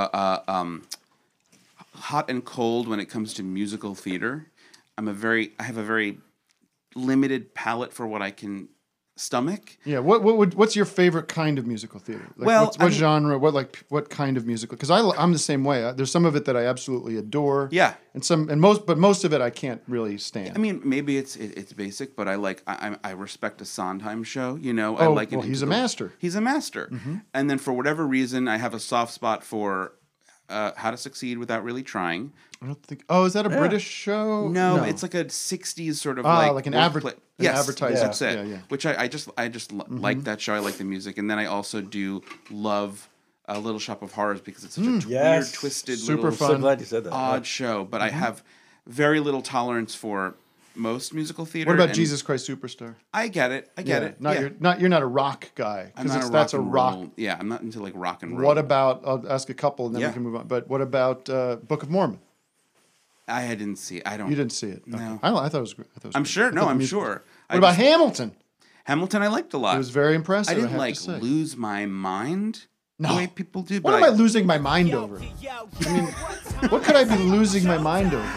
hot and cold when it comes to musical theater. I have a very limited palate for what I can stomach. Yeah. What's your favorite kind of musical theater? Like, Well, what genre? What kind of musical? Because I'm the same way. There's some of it that I absolutely adore. Yeah. And most of it I can't really stand. I mean, maybe it's basic, but I respect a Sondheim show. You know, Oh, I like it. well, he's a master. He's a master. Mm-hmm. And then for whatever reason, I have a soft spot for How to Succeed Without Really Trying. I don't think. Oh, is that a British show? No, it's like a '60s sort of like an workplay- Yes, advertising. That's it. Yeah. Which I just like that show. I like the music, and then I also do love Little Shop of Horrors because it's such a weird, twisted, super little, fun. So glad you said that. odd show. But I have very little tolerance for most musical theater. What about and Jesus Christ Superstar? I get it. I get it. You're not a rock guy I'm not because a that's rock a and rock. roll. Yeah, I'm not into like rock and roll. What about? I'll ask a couple and then Yeah. we can move on. But what about Book of Mormon? I didn't see it. I don't. You didn't see it. No. Okay. I thought it was great. I'm sure. No, I'm sure. What about Hamilton? Hamilton? I liked a lot. It was very impressive. I didn't have like to say. lose my mind No. the way people do. What but am I losing my mind over? I mean, what could I be losing my mind over?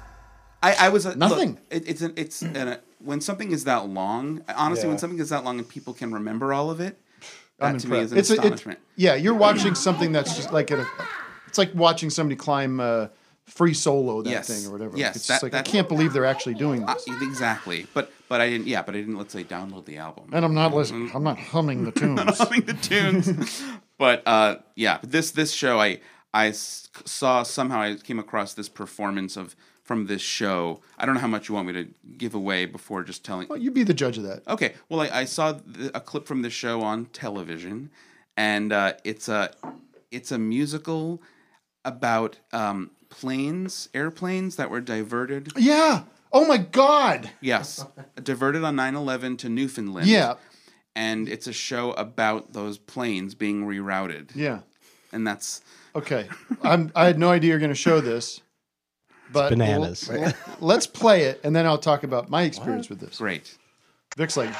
I was Nothing. Look, when something is that long. Honestly, when Yeah. something is that long and people can remember all of it, I'm that to me is impressed. an astonishment. Yeah, you're watching something that's just like it's like watching somebody climb free solo that Yes. thing or whatever. Yes, It's that- just like I that- can't believe they're actually doing this. Exactly. But I didn't. Yeah, but I didn't. Let's say download the album. And I'm not listening. I'm not humming the tunes. I'm humming the tunes. But yeah, this show I saw somehow I came across this performance from this show. I don't know how much you want me to give away before just telling. Well, you be the judge of that. Okay. Well, I saw a clip from this show on television, and it's a musical about airplanes that were diverted. Yeah. Oh my God. Yes, diverted on 9/11 to Newfoundland. Yeah. And it's a show about those planes being rerouted. Yeah. And that's Okay. I had no idea you're going to show this. But bananas. Let's play it, and then I'll talk about my experience with this. Great. Vic's like,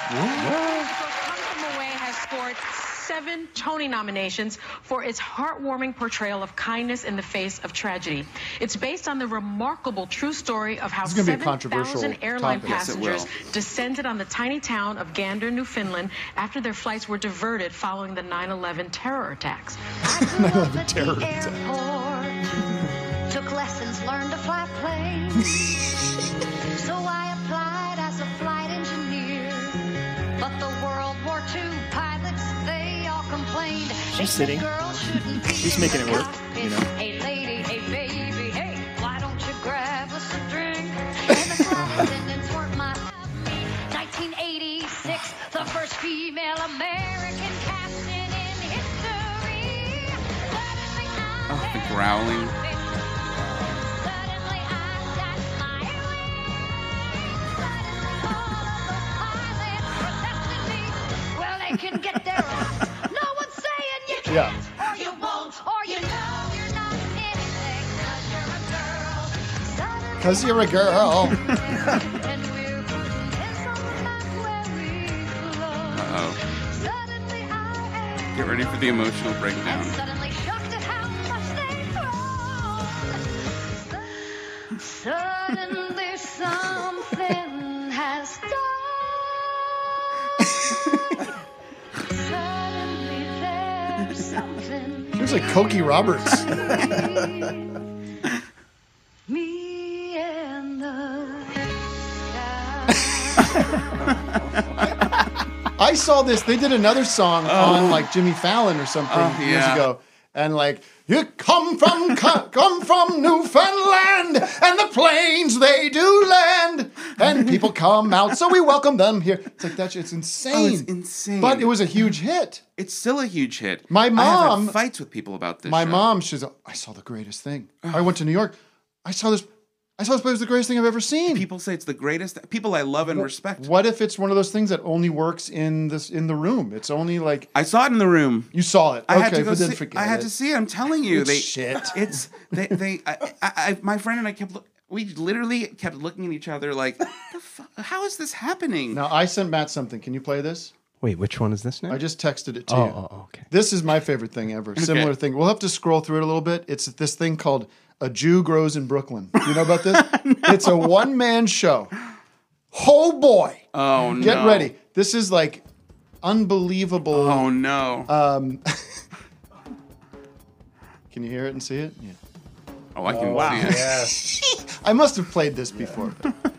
Has scored 7 Tony nominations for its heartwarming portrayal of kindness in the face of tragedy. It's based on the remarkable true story of how This is gonna be a controversial 7,000 airline topic. Yes, it passengers will. descended on the tiny town of Gander, Newfoundland, after their flights were diverted following the 9/11 terror attacks. 9/11 terror attack. Took lessons, learned to fly planes. So I applied as a flight engineer. But the World War II pilots, they all complained. She's sitting. She's making it work, you know. Hey lady, hey baby, hey, why don't you grab us a drink? And the flight attendants weren't my 1986, the first female American captain in history. Oh, the growling. Well, they can get their own. No one's saying you can't, Yeah. or you won't, or you know you're not anything, 'cause you're a girl. Because you're a girl. Uh-oh. Get ready for the emotional breakdown. Suddenly shocked at how much they've grown. Suddenly something has done. Suddenly there's something. Seems like Cokie Roberts. Me and the I saw this. They did another song on like Jimmy Fallon or something years yeah. ago, and like you come from Newfoundland, and the plains they do land, and people come out, so we welcome them here. It's like that. It's insane. Oh, it's insane. But it was a huge hit. It's still a huge hit. My I mom have had fights with people about this. My show. mom, she's like, I saw the greatest thing. I went to New York. I saw this. It was the greatest thing I've ever seen. People say it's the greatest. People I love and respect. What if it's one of those things that only works in the room? It's only like I saw it in the room. You saw it. I Okay, had to go but then see. forget I had it. to see it. I'm telling you, It's shit. It's they. My friend and I we literally kept looking at each other like, how is this happening? Now I sent Matt something. Can you play this? Wait, which one is this now? I just texted it to Oh, you. okay. This is my favorite thing ever. Okay. Similar thing. We'll have to scroll through it a little bit. It's this thing called A Jew Grows in Brooklyn. You know about this? No. It's a one-man show. Oh boy. Oh no. Get ready. This is like unbelievable. Oh no. Can you hear it and see it? Yeah. Oh, I can see it. I must have played this before.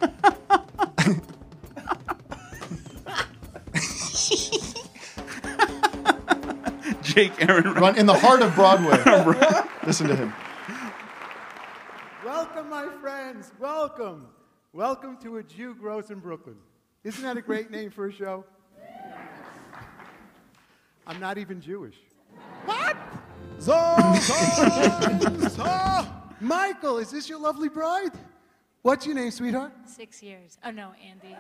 Jake Aaron Run in the heart of Broadway. Listen to him. Welcome, my friends. Welcome. Welcome to A Jew Grows in Brooklyn. Isn't that a great name for a show? I'm not even Jewish. What? Michael, is this your lovely bride? What's your name, sweetheart? 6 years. Oh, no, Andy.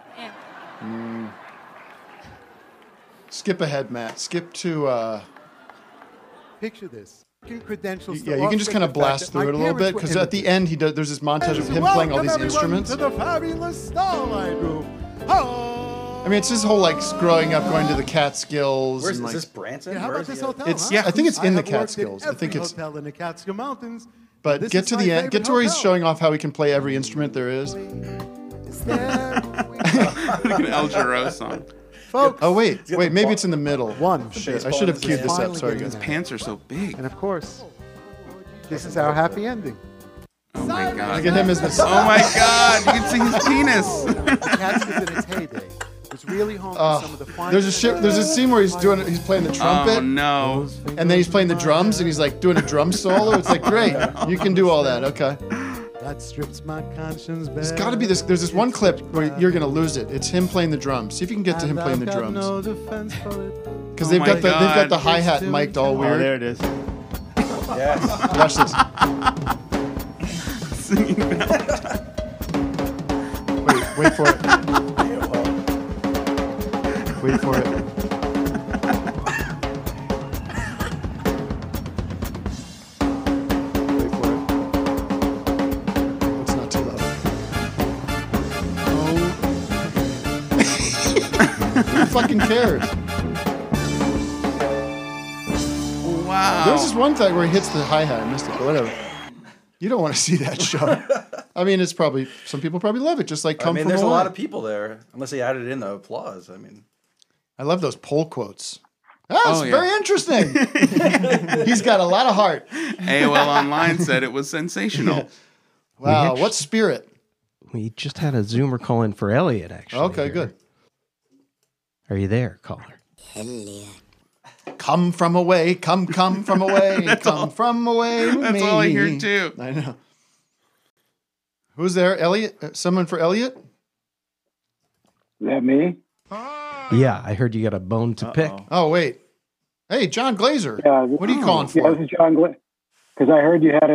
Skip ahead, Matt. Skip to. Picture this. Credentials. Yeah, you can just kind of blast through it a little bit because at the end there's this montage of him playing all these instruments. To the fabulous Starlight Group. Oh. I mean, it's his whole like growing up, going to the Catskills. Where's and, like, is this Branson? Yeah, how Where about is this he? hotel? It's huh? I think it's in the have worked Catskills. in I think every it's. hotel in the Catskill Mountains. But This get is to my the end. Get favorite to where he's hotel. showing off how he can play every instrument there is. Like an El Giro song. Folks. Oh wait, maybe it's in the middle. One. Shit, I should have queued this up. Sorry, His guys. pants are so big. And of course, this is our happy ending. Oh my god. Look at him as the. Oh my god. You can see his penis. Catskills in its heyday was really home to some of the finest. There's a scene where he's playing the trumpet. Oh no. And then he's playing the drums and he's like doing a drum solo. It's like great. You can do all that. Okay. That strips my conscience bare. There's got to be this. There's this one clip where you're gonna lose it. It's him playing the drums. See if you can get to him playing the drums. Because they've got the hi hat mic'd all weird. Oh, there it is. Yes. Watch this. Singing Wait for it. Wait for it. Wait for it. Let's not fucking cares? Wow. There's this one thing where he hits the hi-hat. I missed it, but whatever. You don't want to see that show. I mean, it's probably, some people probably love it, just like Come From there's Away. a lot of people there, unless they added in the applause. I mean, I love those poll quotes. That's very interesting. He's got a lot of heart. AOL Online said it was sensational. Wow, what spirit? We just had a Zoomer call in for Elliot, actually. Okay, good. Are you there, caller? Come from away, come from away, come from away with That's me. all I hear too. I know. Who's there, Elliot? Someone for Elliot? Is that me? Yeah, I heard you got a bone to pick. Oh, wait. Hey, John Glazer. Yeah, What are you calling for? Yeah, this is John Glazer. Because I heard you had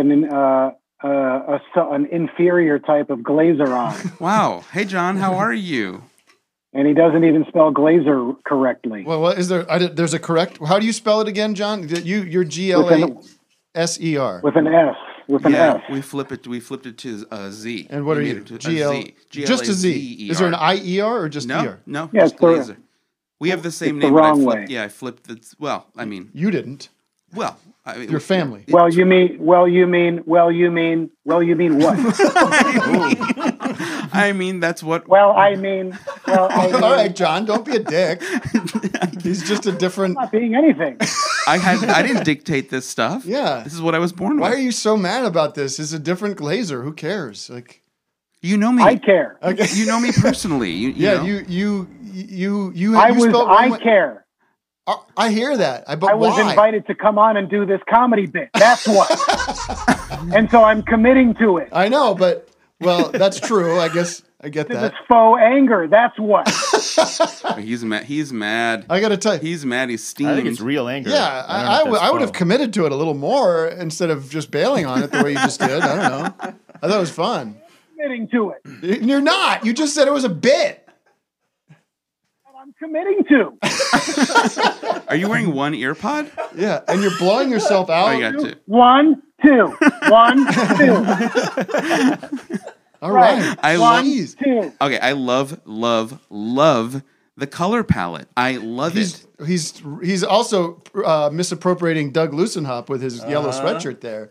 an inferior type of Glazer on. Wow. Hey, John, how are you? And he doesn't even spell Glazer correctly. Well, what is there? There's a correct. How do you spell it again, John? You're Glaser. With an S. With an S. We flipped it to a Z. And what We are made you? it to GL. a Z. Just a Z. Is there an IER or just ER? No, Yeah, just it's the- Glazer. We have the same it's the name, but I wrong flipped. way. Yeah, I flipped the. Well, I mean, You didn't. well, I mean, Your family. Well, you mean what? I mean, that's what. Well, I mean. All right, John, don't be a dick. He's just a different. Not being anything. I didn't dictate this stuff. Yeah. This is what I was born Why with. are you so mad about this? It's a different Glazer. Who cares? Like, You know me. I care. okay. You know me personally. You know. I care. I hear that. But I was why? invited to come on and do this comedy bit. That's what. And so I'm committing to it. I know, but well, that's true. I guess I get This that. is faux anger. That's what. He's mad. He's mad. I got to tell you. He's mad. He's steamed. I think it's real anger. Yeah, I I would have committed to it a little more instead of just bailing on it the way you just did. I don't know. I thought it was fun. Committing to it. You're not. You just said it was a bit. I'm committing to. Are you wearing one ear pod? Yeah, and you're blowing yourself out. Oh, you got two. 1, 2. 1, 2. All right. I One, love. two. Okay, I love the color palette. I love it. He's also misappropriating Doug Lucenhop with his yellow sweatshirt there.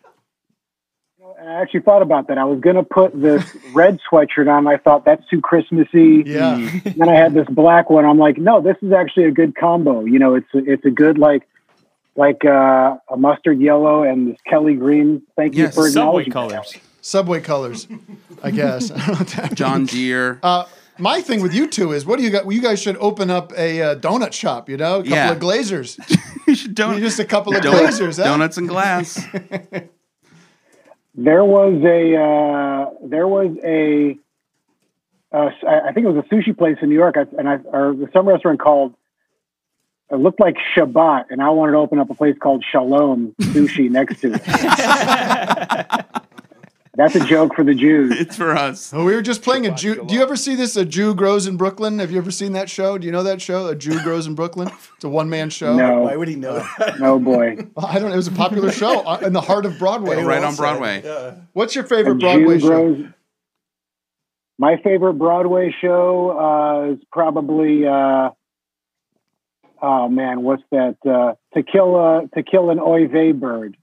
I actually thought about that. I was going to put this red sweatshirt on. I thought that's too Christmassy. Yeah. Then I had this black one. I'm like, no, this is actually a good combo. You know, it's a good like a mustard yellow and this Kelly green. Thank you for Subway acknowledging colors. that. Subway colors, I guess. I don't know what that John means. Deere. My thing with you two is, what do you got? You guys should open up a donut shop. You know, a couple of Glazers. You should just a couple of Glazers. Huh? Donuts and glass. There was a I think it was a sushi place in New York, or some restaurant called. It looked like Shabbat, and I wanted to open up a place called Shalom Sushi next to it. That's a joke for the Jews. It's for us. Oh, we were just playing a Jew. Do you ever see this? A Jew Grows in Brooklyn. Have you ever seen that show? Do you know that show? A Jew Grows in Brooklyn. It's a one-man show. No. Why would he know that? No, boy. Well, I don't know. It was a popular show in the heart of Broadway. Right on Broadway. Yeah. What's your favorite A Broadway Jew show? grows- My favorite Broadway show is probably oh man, what's that? To kill an oy vey bird.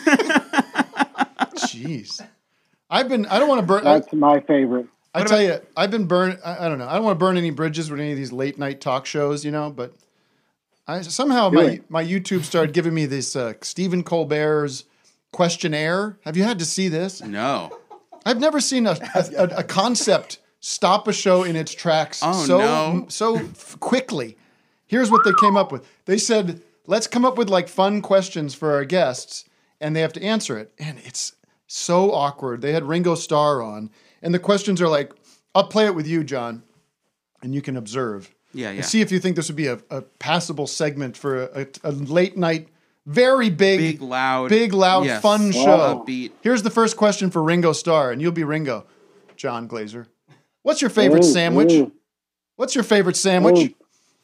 Jeez. I don't want to burn. That's my favorite. I tell you, I've been burned. I don't know. I don't want to burn any bridges with any of these late night talk shows, you know. But somehow my YouTube started giving me this Stephen Colbert's questionnaire. Have you had to see this? No. I've never seen a concept stop a show in its tracks so quickly. Here's what they came up with. They said, let's come up with like fun questions for our guests, and they have to answer it. And it's so awkward. They had Ringo Starr on, and the questions are like, I'll play it with you, John, and you can observe. Yeah. And see if you think this would be a passable segment for a late night, very big loud, yes. Fun show. Upbeat. Here's the first question for Ringo Starr, and you'll be Ringo, John Glazer. What's your favorite sandwich? What's your favorite sandwich?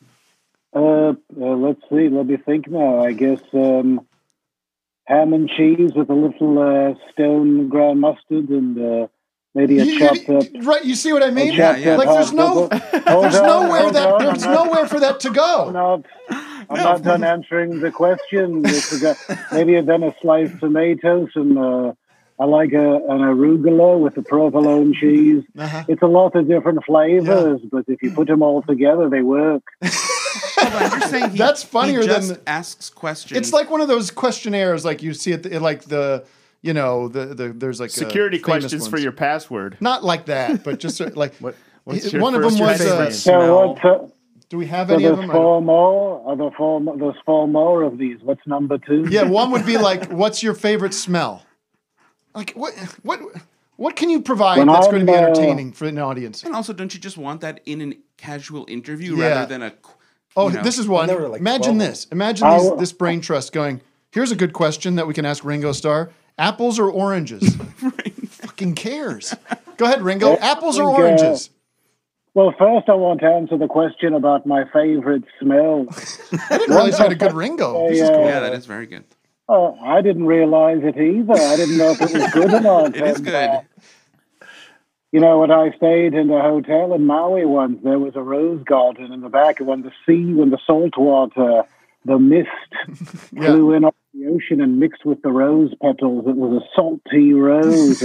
Let's see. Let me think now. I guess ham and cheese with a little stone ground mustard and maybe a chopped up. Right, you see what I mean? Yeah. Like there's Hold nowhere on, for that to go. I'm not done answering the question. Maybe then a sliced tomatoes and I like an arugula with the provolone cheese. It's a lot of different flavors, but if you put them all together, they work. You're saying That's funnier he just than asks questions. It's like one of those questionnaires, like you see it, like the there's like security famous questions ones. for your password. Not like that, but just like What's your one of them first was smell? Do we have So any of there's them? four more. There's four more of these. What's number 2? Yeah, one would be like, what's your favorite smell? Like what can you provide When that's I'm, going to be entertaining for an audience? And also, don't you just want that in a casual interview Yeah. rather than a? Oh, this is one. Imagine this. Imagine this brain trust going, here's a good question that we can ask Ringo Starr. Apples or oranges? Fucking cares. Go ahead, Ringo. Apples or oranges? Well, first I want to answer the question about my favorite smell. I didn't realize you had a good Ringo. This is cool. Yeah, that is very good. I didn't realize it either. I didn't know if it was good or not. It is good. You know, when I stayed in a hotel in Maui once, there was a rose garden in the back, and when the salt water, the mist flew in off the ocean and mixed with the rose petals, it was a salty rose.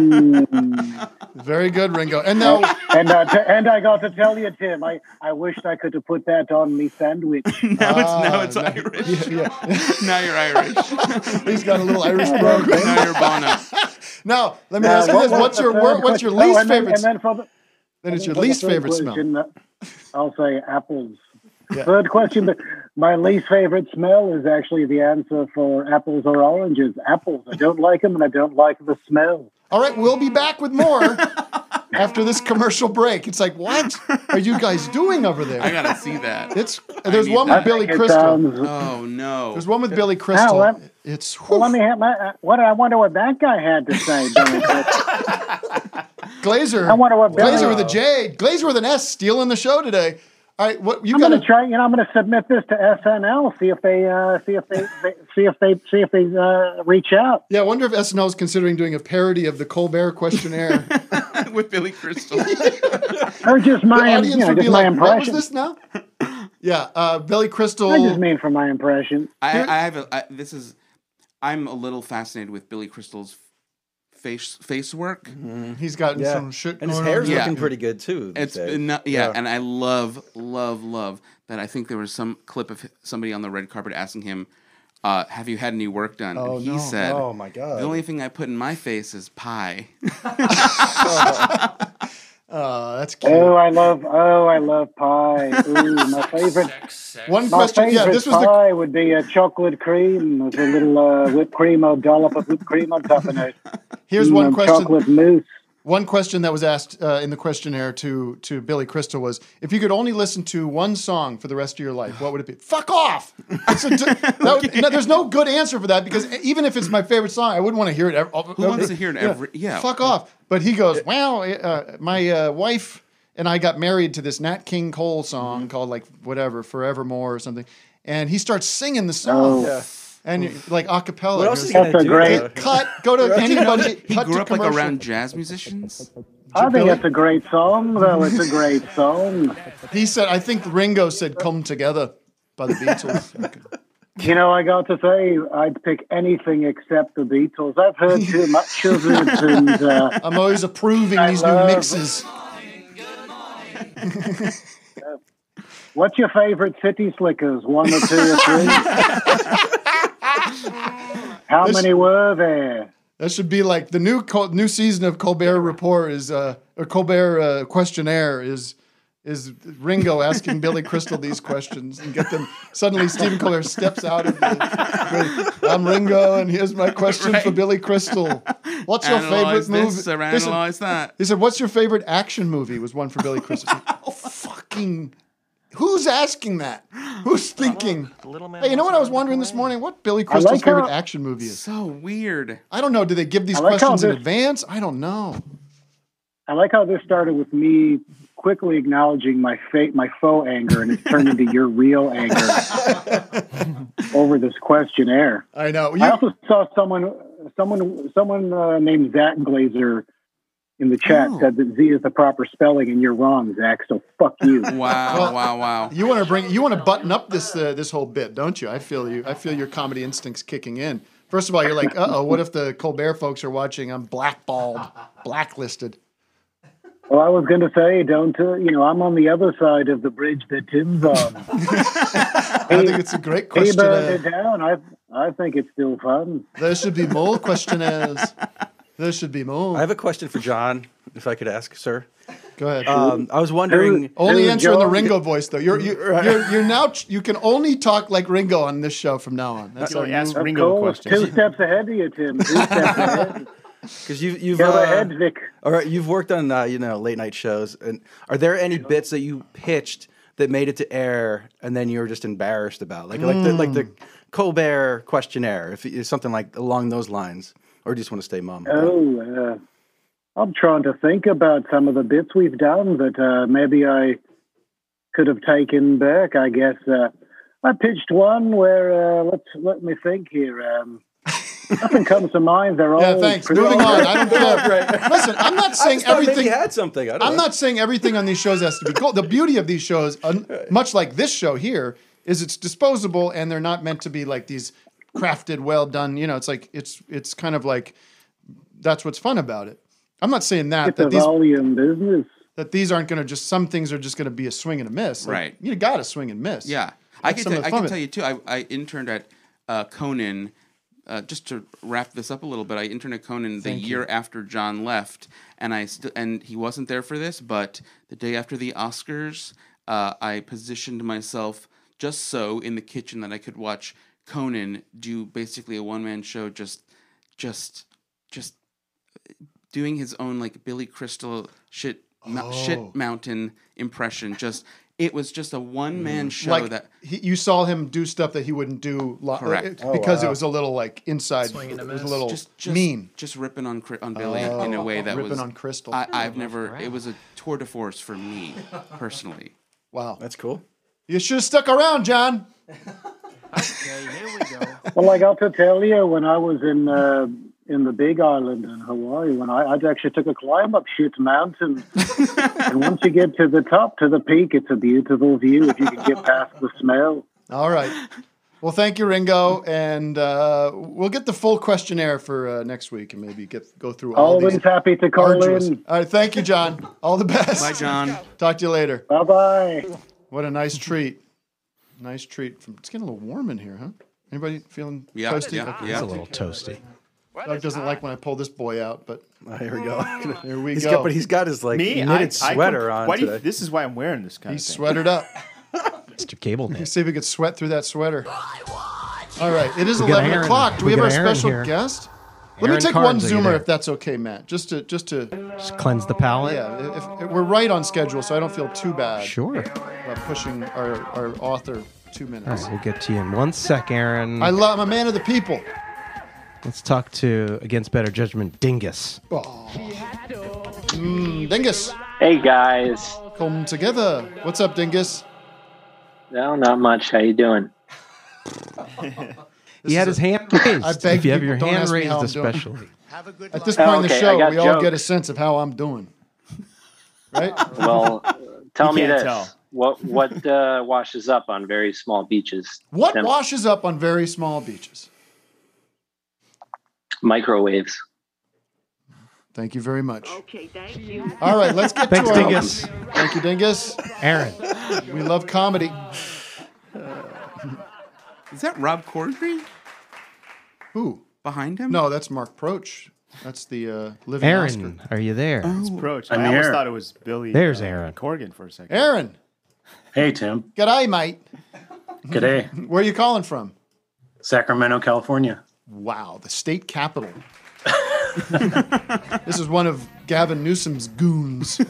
Very good, Ringo. And now, and I got to tell you, Tim, I wished I could have put that on me sandwich. Now it's Irish. Now you're Irish. He's got a little Irish brogue. Now you're Bono. Now, let me ask you this. What's your least favorite smell? Then it's your least favorite smell. I'll say apples. Third question, my least favorite smell is actually the answer for apples or oranges. Apples. I don't like them, and I don't like the smell. All right, we'll be back with more after this commercial break. It's like, what are you guys doing over there? I gotta see that. There's one with Billy Crystal. Oh no. There's one with Billy Crystal. I wonder what that guy had to say. Glazer. I wonder what Glazer with a J. Glazer with an S. Stealing the show today. All right, what you I'm got going to try. I'm going to submit this to SNL. See if they reach out. Yeah, I wonder if SNL is considering doing a parody of the Colbert questionnaire with Billy Crystal. Or just my, would be my like, impression. what was this now? Yeah, Billy Crystal. I just mean for my impression. I'm a little fascinated with Billy Crystal's face work. He's gotten some shit and his going hair's on. looking pretty good too. It's and I love that. I think there was some clip of somebody on the red carpet asking him, have you had any work done? Oh, and he no. said, Oh, my God. The only thing I put in my face is pie. Oh, that's cute. Oh, I love pie. Ooh, my favorite. One my question. favorite Yeah, this was pie would be a chocolate cream with a little whipped cream, a dollop of whipped cream on top of it. Here's one question. Chocolate mousse. One question that was asked in the questionnaire to Billy Crystal was, if you could only listen to one song for the rest of your life, what would it be? Fuck off! There's no good answer for that, because even if it's my favorite song, I wouldn't want to hear it. Who wants to hear it every? Yeah. Fuck off! But he goes, well, my wife and I got married to this Nat King Cole song called like whatever, Forevermore or something, and he starts singing the song. Oh. And like a cappella. What else is he gonna do? Great. Cut. Go to anybody. He cut grew to up like commercial. around jazz musicians. I think it's a great song, though. It's a great song. He said, I think Ringo said "Come Together" by the Beatles. You know, I got to say, I'd pick anything except the Beatles. I've heard too much of it, and I'm always approving these new mixes. What's your favorite City Slickers? 1 or 2 or 3? How many were there? That should be like the new season of Colbert Report is or Colbert Questionnaire is Ringo asking Billy Crystal these questions and get them. Suddenly, Stephen Colbert steps out of the. I'm Ringo, and here's my question for Billy Crystal. What's your favorite movie? Analyze that. He said, "What's your favorite action movie?" Was one for Billy Crystal. Fucking. Who's asking that? Who's thinking? Hey, you know what I was wondering this morning? What Billy Crystal's favorite action movie is? So weird. I don't know. Do they give these questions in advance? I don't know. I like how this started with me quickly acknowledging my faux anger, and it's turned into your real anger over this questionnaire. I know. I also saw someone named Zach Glazer in the chat said that Z is the proper spelling, and you're wrong, Zach. So fuck you. Wow. You want to button up this whole bit, don't you? I feel your comedy instincts kicking in. First of all, you're like, what if the Colbert folks are watching? I'm blackballed, blacklisted. Well, I was going to say, I'm on the other side of the bridge that Tim's on. I think it's a great question. He burned it down. I think it's still fun. There should be more questionnaires. There should be more. I have a question for John, if I could ask, sir. Go ahead. I was wondering. Only answer in the Ringo voice, though. You're now. You can only talk like Ringo on this show from now on. That's ask Ringo questions. 2 steps ahead of you, Tim. 2 steps ahead. Because you've Go ahead, Vic. All right, you've worked on late night shows, and are there any bits that you pitched that made it to air and then you were just embarrassed about, like the Colbert questionnaire, if something like along those lines, or do you just want to stay mum? I'm trying to think about some of the bits we've done that maybe I could have taken back. I guess I pitched one where let me think here. Nothing comes to mind. They're all thanks. Moving on. I don't care. Listen, I'm not saying everything. Maybe had something. I'm not saying everything on these shows has to be gold. The beauty of these shows, much like this show here, is it's disposable and they're not meant to be like these crafted, well done. It's like it's kind of like that's what's fun about it. I'm not saying that it's a volume business. That these aren't going to some things are just going to be a swing and a miss. Right. You got to swing and miss. Yeah. I can tell you too. I interned at Conan. Just to wrap this up a little bit, I interned at Conan the year after John left, and and he wasn't there for this, but the day after the Oscars, I positioned myself just so in the kitchen that I could watch Conan do basically a one-man show, just doing his own like Billy Crystal shit mountain impression. It was just a one-man show you saw him do stuff that he wouldn't do correct. Because it was a little like inside. It was a little mean. Just ripping on Billy in a way that ripping was on Crystal. I've never. It was a tour de force for me personally. Wow, that's cool. You should have stuck around, John. Okay, here we go. Well, I got to tell you, when I was in the Big Island in Hawaii, when I actually took a climb up Shit Mountain, and once you get to the top, to the peak, it's a beautiful view if you can get past the smell. All right. Well, thank you, Ringo, and we'll get the full questionnaire for next week, and maybe go through all Always these. happy to call arduous. in. All right, thank you, John. All the best. Bye, John. Talk to you later. Bye-bye. What a nice treat. Nice treat. It's getting a little warm in here, huh? Anybody feeling toasty? Yeah. It's a little toasty. Doug doesn't like when I pull this boy out, but here we go. Here we go. But he's got his knitted sweater on today. This is why I'm wearing this kind He's of thing. sweatered up. Mr. Cable Knit. Let's see if we can sweat through that sweater. All right, it is We got 11 Aaron. o'clock. Do we We have our got Aaron special here. guest? Let me Aaron take Carnes, one are you zoomer there? if that's okay, Matt. Just to Just cleanse the palate. yeah. If we're right on schedule, so I don't feel too bad. Sure. About pushing our author 2 minutes. All right, we'll get to you in 1 sec, Aaron. I'm a man of the people. Let's talk to, against better judgment, Dingus. Dingus. Hey guys. Come together. What's up, Dingus? No, not much. How you doing? He had his hand raised. I beg if you have people, your don't hand ask me how raised, I'm doing. especially. At this point in the Okay, I show, got we all get a jokes. sense of how I'm doing. Right? Well, tell You me can't this: tell. what washes up on very small beaches? What Tim? washes up on very small beaches? Microwaves. Thank you very much. Okay, thank you. All right, let's get Thanks, to our... Dingus. Thank you, Dingus. Aaron. We love comedy. Is that Rob Corddry Who? behind him? No, that's Mark Proch. That's the living Aaron, Oscar. are you there? It's Proch. I'm I almost here. thought it was Billy. There's Aaron. Corgan for a second. Aaron. Hey, Tim. G'day, mate. G'day. Where are you calling from? Sacramento, California. Wow, the state capital. This is one of Gavin Newsom's goons.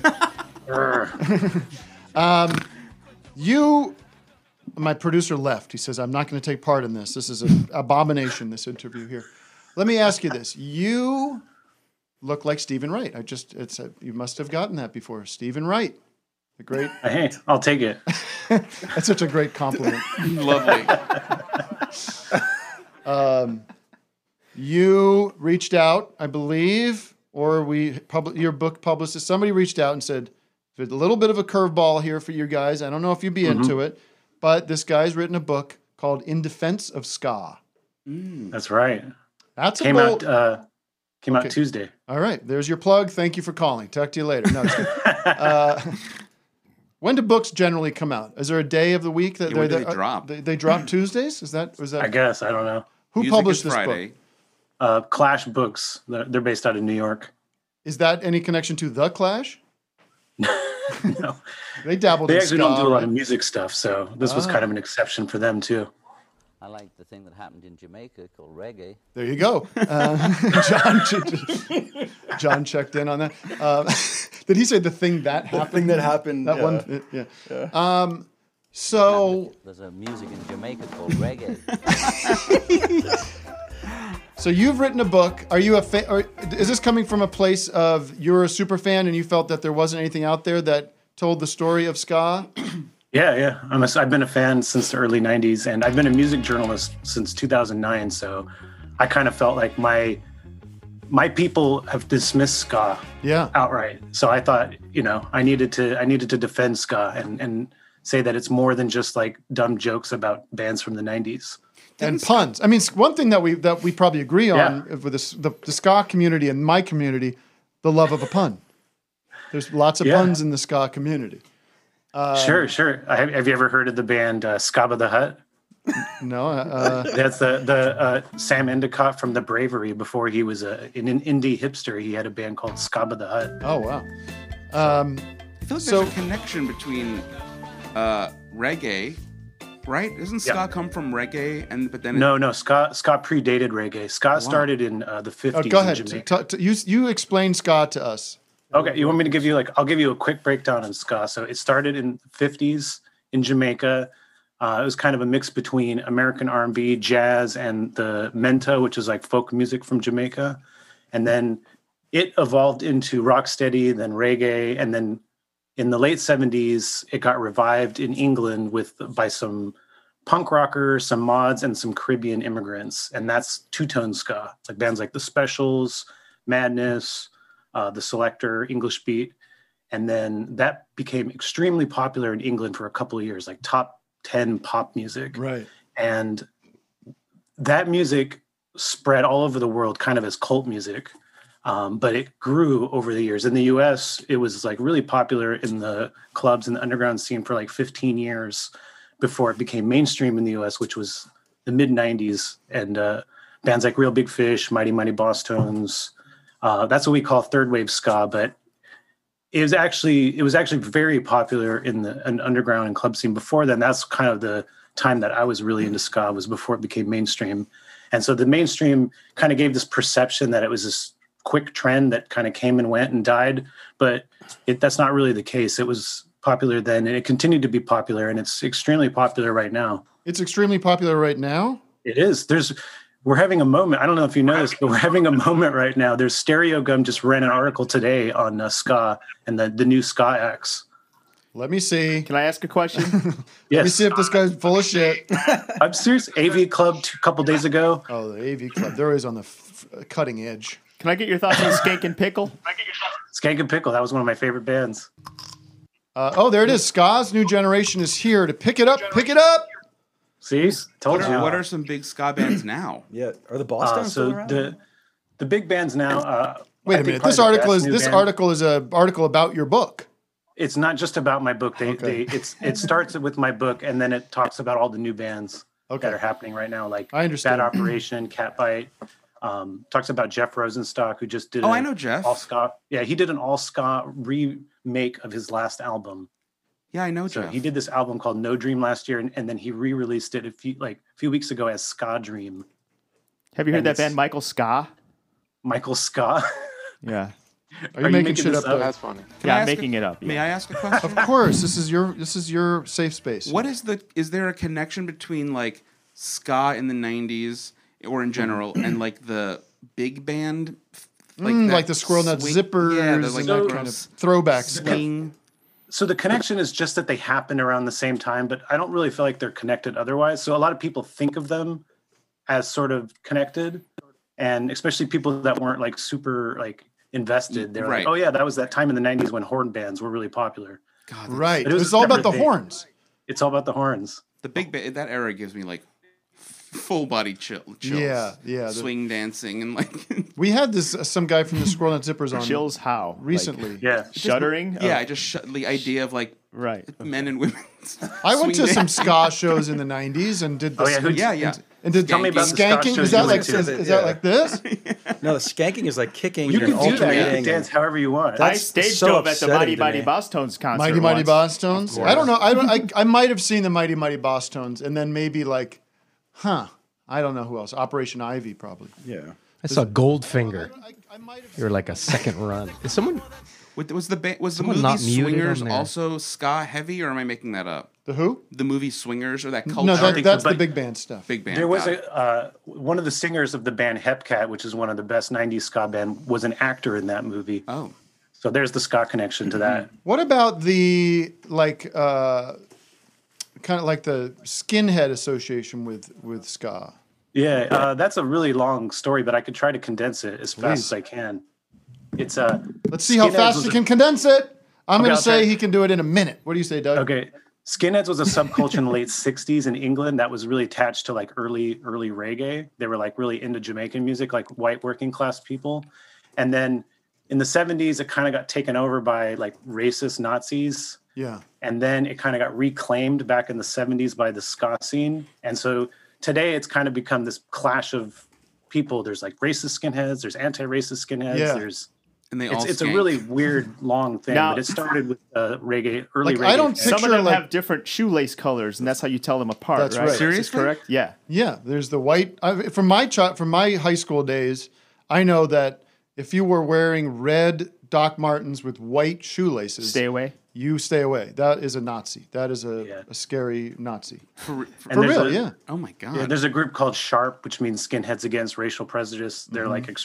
My producer left. He says, I'm not going to take part in this. This is an abomination, this interview here. Let me ask you this. You look like Stephen Wright. You must have gotten that before. Stephen Wright. The great. Hey, I'll take it. That's such a great compliment. Lovely. You reached out, I believe, or your book publicist, somebody reached out and said, there's a little bit of a curveball here for you guys. I don't know if you'd be into it, but this guy's written a book called In Defense of Ska. That's right. That's came out Tuesday. All right. There's your plug. Thank you for calling. Talk to you later. No, when do books generally come out? Is there a day of the week that when do they drop? They drop Tuesdays? Was that? I guess. I don't know. Who Music published is this Friday. book? Clash Books. They're based out of New York. Is that any connection to The Clash? No. They dabbled They in actually ska, don't do a lot right? of music stuff, so this was kind of an exception for them, too. I like the thing that happened in Jamaica called reggae. There you go. John checked in on that. Did he say the thing that happened? The thing that happened. That one? Yeah. So There's a music in Jamaica called reggae. So you've written a book. Are you a fan? Or is this coming from a place of you're a super fan and you felt that there wasn't anything out there that told the story of ska? Yeah. I've been a fan since the early 90s, and I've been a music journalist since 2009, so I kind of felt like my people have dismissed ska outright. So I thought, I needed to defend ska and say that it's more than just like dumb jokes about bands from the 90s. And puns. I mean, one thing that we probably agree on with the ska community and my community, the love of a pun. There's lots of puns in the ska community. Sure. Have you ever heard of the band Skaba the Hut? No. That's the Sam Endicott from The Bravery. Before he was an indie hipster, he had a band called Skaba the Hut. Oh, wow. I feel like there's a connection between reggae, right? Doesn't ska come from reggae? But then No, ska predated reggae. Ska started in the 50s. Go ahead. In Jamaica. You explain ska to us. Okay, you want me to give you I'll give you a quick breakdown on ska. So it started in the 50s in Jamaica. It was kind of a mix between American R&B, jazz, and the menta, which is like folk music from Jamaica. And then it evolved into rocksteady, then reggae, and then in the late 70s, it got revived in England by some punk rockers, some mods, and some Caribbean immigrants. And that's two-tone ska. It's like bands like The Specials, Madness, The Selector, English Beat. And then that became extremely popular in England for a couple of years, like top 10 pop music. Right. And that music spread all over the world kind of as cult music. But it grew over the years. In the US, it was like really popular in the clubs and the underground scene for like 15 years before it became mainstream in the US, which was the mid 90s. And bands like Real Big Fish, Mighty Mighty Boss Tones, that's what we call third wave ska, but it was actually very popular in an underground and club scene before then. That's kind of the time that I was really into ska, was before it became mainstream. And so the mainstream kind of gave this perception that it was this quick trend that kind of came and went and died, but that's not really the case. It was popular then, and it continued to be popular, and it's extremely popular right now. It's extremely popular right now? It is. We're having a moment. I don't know if you know this, but we're having a moment right now. There's Stereo Gum just ran an article today on ska and the new ska acts. Let me see. Can I ask a question? Yes. Let me see if this guy's full of shit. I'm serious. AV Club a couple days ago. Oh, the AV Club. They're always on the cutting edge. Can I get your thoughts on Skank and Pickle? Skank and Pickle. That was one of my favorite bands. There it is. Ska's new generation is here to pick it up. Pick it up. See, told you. What are some big ska bands now? Yeah, are the Boston still around? The big bands now. Wait a minute. This article is an article about your book. It's not just about my book. It starts with my book, and then it talks about all the new bands that are happening right now, like I understand. Bad Operation, Catbite. Talks about Jeff Rosenstock, who just did. I know Jeff. All ska. Yeah, he did an all ska remake of his last album. Yeah, I know So Jeff. he did this album called No Dream last year, and then he re-released it a few weeks ago as Ska Dream. Have you heard that band Michael Ska? Michael Ska? Yeah. Are you making shit up? That's funny. Yeah, I'm making it up. May I ask a question? Of course. This is your safe space. Is there a connection between like ska in the 90s or in general and like the big band? Like the Squirrel Nut Zippers and that kind of throwback swing. So the connection is just that they happened around the same time, but I don't really feel like they're connected otherwise. So a lot of people think of them as sort of connected, and especially people that weren't like super like invested. They're Right. like, oh yeah, that was that time in the 90s when horn bands were really popular. God, Right. But It was all about the horns. It's all about the horns. The big that era gives me like full body chills. Yeah, yeah. Swing dancing and like We had this some guy from the Squirrel Nut Zippers on Chills how? recently. Shuddering? Yeah, Oh. the idea of like men and women. I went to swing some dance. ska shows in the '90s and did. Oh, yeah, who'd- And did Tell me about the ska skanking? shows Is that you like went to. is that like this? No, the skanking is like kicking. You and can do that. You can alternating. dance however you want. I That's stage so dove at the upsetting Mighty to Mighty me. Boss Tones concert. Mighty Mighty once. Boss Tones. Of I don't know. course. I might have seen the Mighty Mighty Boss Tones, and then maybe like, I don't know who else. Operation Ivy probably. Yeah. I saw Goldfinger. You were like a second run. Is someone? Was the Someone movie not muted Swingers on there? also ska heavy, or am I making that up? The who? The movie Swingers, or that culture? No, that's the but- big band stuff. Big band. There was got it. one of the singers of the band Hepcat, which is one of the best 90s ska band, was an actor in that movie. Oh. So there's the ska connection to that. What about the like kind of like the skinhead association with ska? Yeah, that's a really long story, but I could try to condense it as Please. fast as I can. It's Let's see how Skinheads fast was you a- can condense it. I'm Okay, going I'll to say try. he can do it in a minute. What do you say, Doug? Okay. Skinheads was a subculture in the late 60s in England that was really attached to like early reggae. They were like really into Jamaican music, like white working class people. And then in the 70s, it kind of got taken over by like racist Nazis. Yeah. And then it kind of got reclaimed back in the 70s by the ska scene. And so today it's kind of become this clash of people. There's like racist skinheads, there's anti-racist skinheads, Yeah. there's And they all it's a skank. really weird long thing, Now- but it started with reggae, early Like, reggae. I don't fans. Some of them like- have different shoelace colors, and that's how you tell them apart. That's right. Is this Seriously? correct? Yeah. Yeah, there's the white. From my high school days, I know that if you were wearing red Doc Martens with white shoelaces, Stay away. You stay away. That is a Nazi. That is a scary Nazi. For And For there's real, a- yeah. Oh my god. Yeah, there's a group called Sharp, which means Skinheads Against Racial Prejudice. They're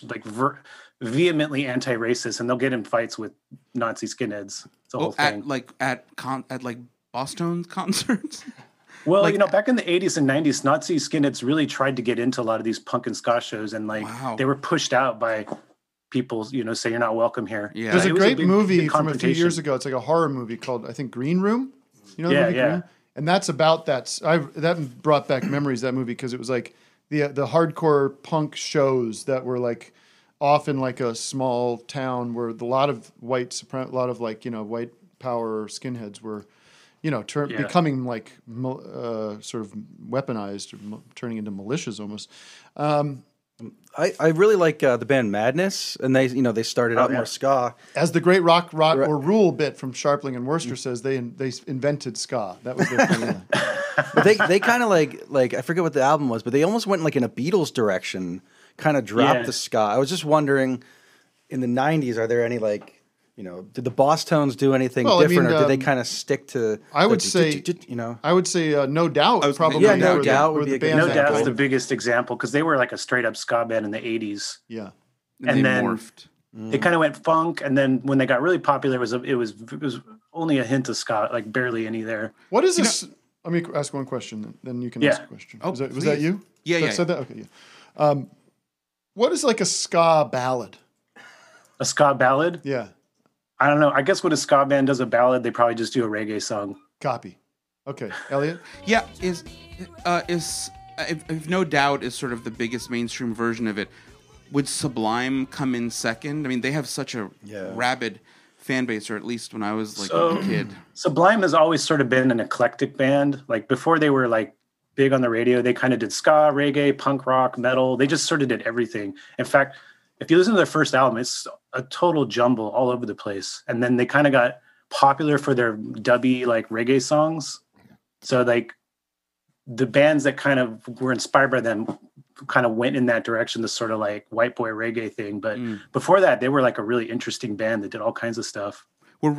vehemently anti-racist, and they'll get in fights with Nazi skinheads. It's a whole thing. At like Boston concerts. Well, like- back in the 80s and 90s, Nazi skinheads really tried to get into a lot of these punk and ska shows, and they were pushed out by people, say you're not welcome here. Yeah. There's a It was great big- movie big from a few years confrontation. ago. It's like a horror movie called, I think, Green Room. You know the Yeah, movie yeah. Green? And that's about that. That brought back memories, that movie, because it was like the hardcore punk shows that were like off in like a small town where a lot of white power skinheads were, becoming like sort of weaponized, or turning into militias almost. I really like the band Madness, and they started out more ska. As the great rock or rule bit from Sharpling and Worcester says, they invented ska. That was their thing. But they kind of like I forget what the album was, but they almost went like in a Beatles direction, kind of dropped Yeah. the ska. I was just wondering, in the '90s, are there any did the Boss Tones do anything Well, I different, mean, or did they kind of stick to? I would the say, I would say, No Doubt. Probably, Yeah, No were the- Doubt would were be the a good bands No that Doubt's kind the of- biggest example because they were like a straight up ska band in the 80s. Yeah. And they then morphed. It kind of went funk, and then when they got really popular, it was only a hint of ska, like barely any there. What is this? Let me ask one question, then you can Yeah. ask a question. Oh, was that please. you? Yeah, that yeah. said that? Okay, yeah. What is like a ska ballad? A ska ballad? Yeah. I don't know. I guess when a ska band does a ballad, they probably just do a reggae song. Copy. Okay, Elliot. Yeah, if No Doubt is sort of the biggest mainstream version of it, would Sublime come in second? I mean, they have such a rabid fan base, or at least when I was like a kid. Sublime has always sort of been an eclectic band. Like before they were like big on the radio, they kind of did ska, reggae, punk rock, metal. They just sort of did everything. In fact, if you listen to their first album, it's a total jumble all over the place. And then they kind of got popular for their dubby like reggae songs. So like the bands that kind of were inspired by them kind of went in that direction, this sort of like white boy reggae thing. But before that, they were like a really interesting band that did all kinds of stuff. Were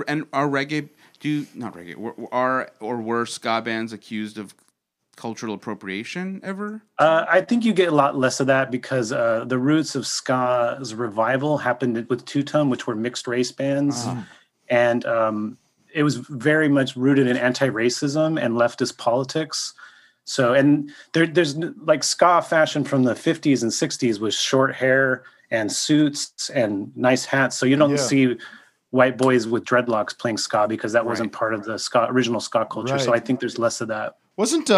ska bands accused of cultural appropriation ever? I think you get a lot less of that because the roots of ska's revival happened with Two Tone, which were mixed race bands. And it was very much rooted in anti-racism and leftist politics. So, and there's like ska fashion from the 50s and 60s was short hair and suits and nice hats. So you don't see white boys with dreadlocks playing ska because that wasn't part of the ska, original ska culture. So I think there's less of that. Wasn't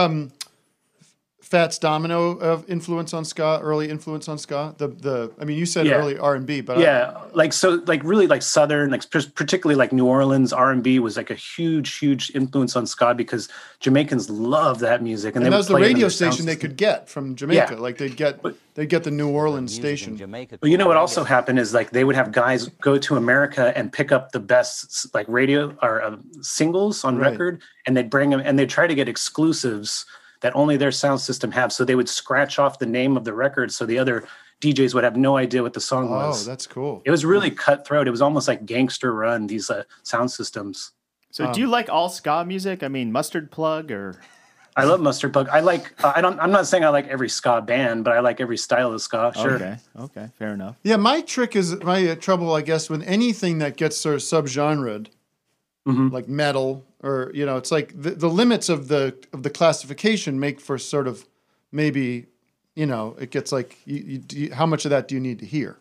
Fats Domino of influence on ska, early influence on ska? I mean, you said early R&B, but really like Southern, like particularly like New Orleans R&B was like a huge influence on ska because Jamaicans love that music, and that was the radio station they could get from Jamaica. Like they'd get the New Orleans station. But you know what also happened is like they would have guys go to America and pick up the best like radio or singles on record, and they'd bring them and they'd try to get exclusives that only their sound system have. So they would scratch off the name of the record so the other DJs would have no idea what the song was. Oh, that's cool. It was really cutthroat. It was almost like gangster run, these sound systems. So do you like all ska music? I mean, Mustard Plug or... I love Mustard Plug. I like, I'm not saying I like every ska band, but I like every style of ska, sure. Okay, fair enough. Yeah, my trouble, I guess, with anything that gets sort of subgenred, like metal, or it's like the limits of the classification make for sort of maybe it gets like how much of that do you need to hear?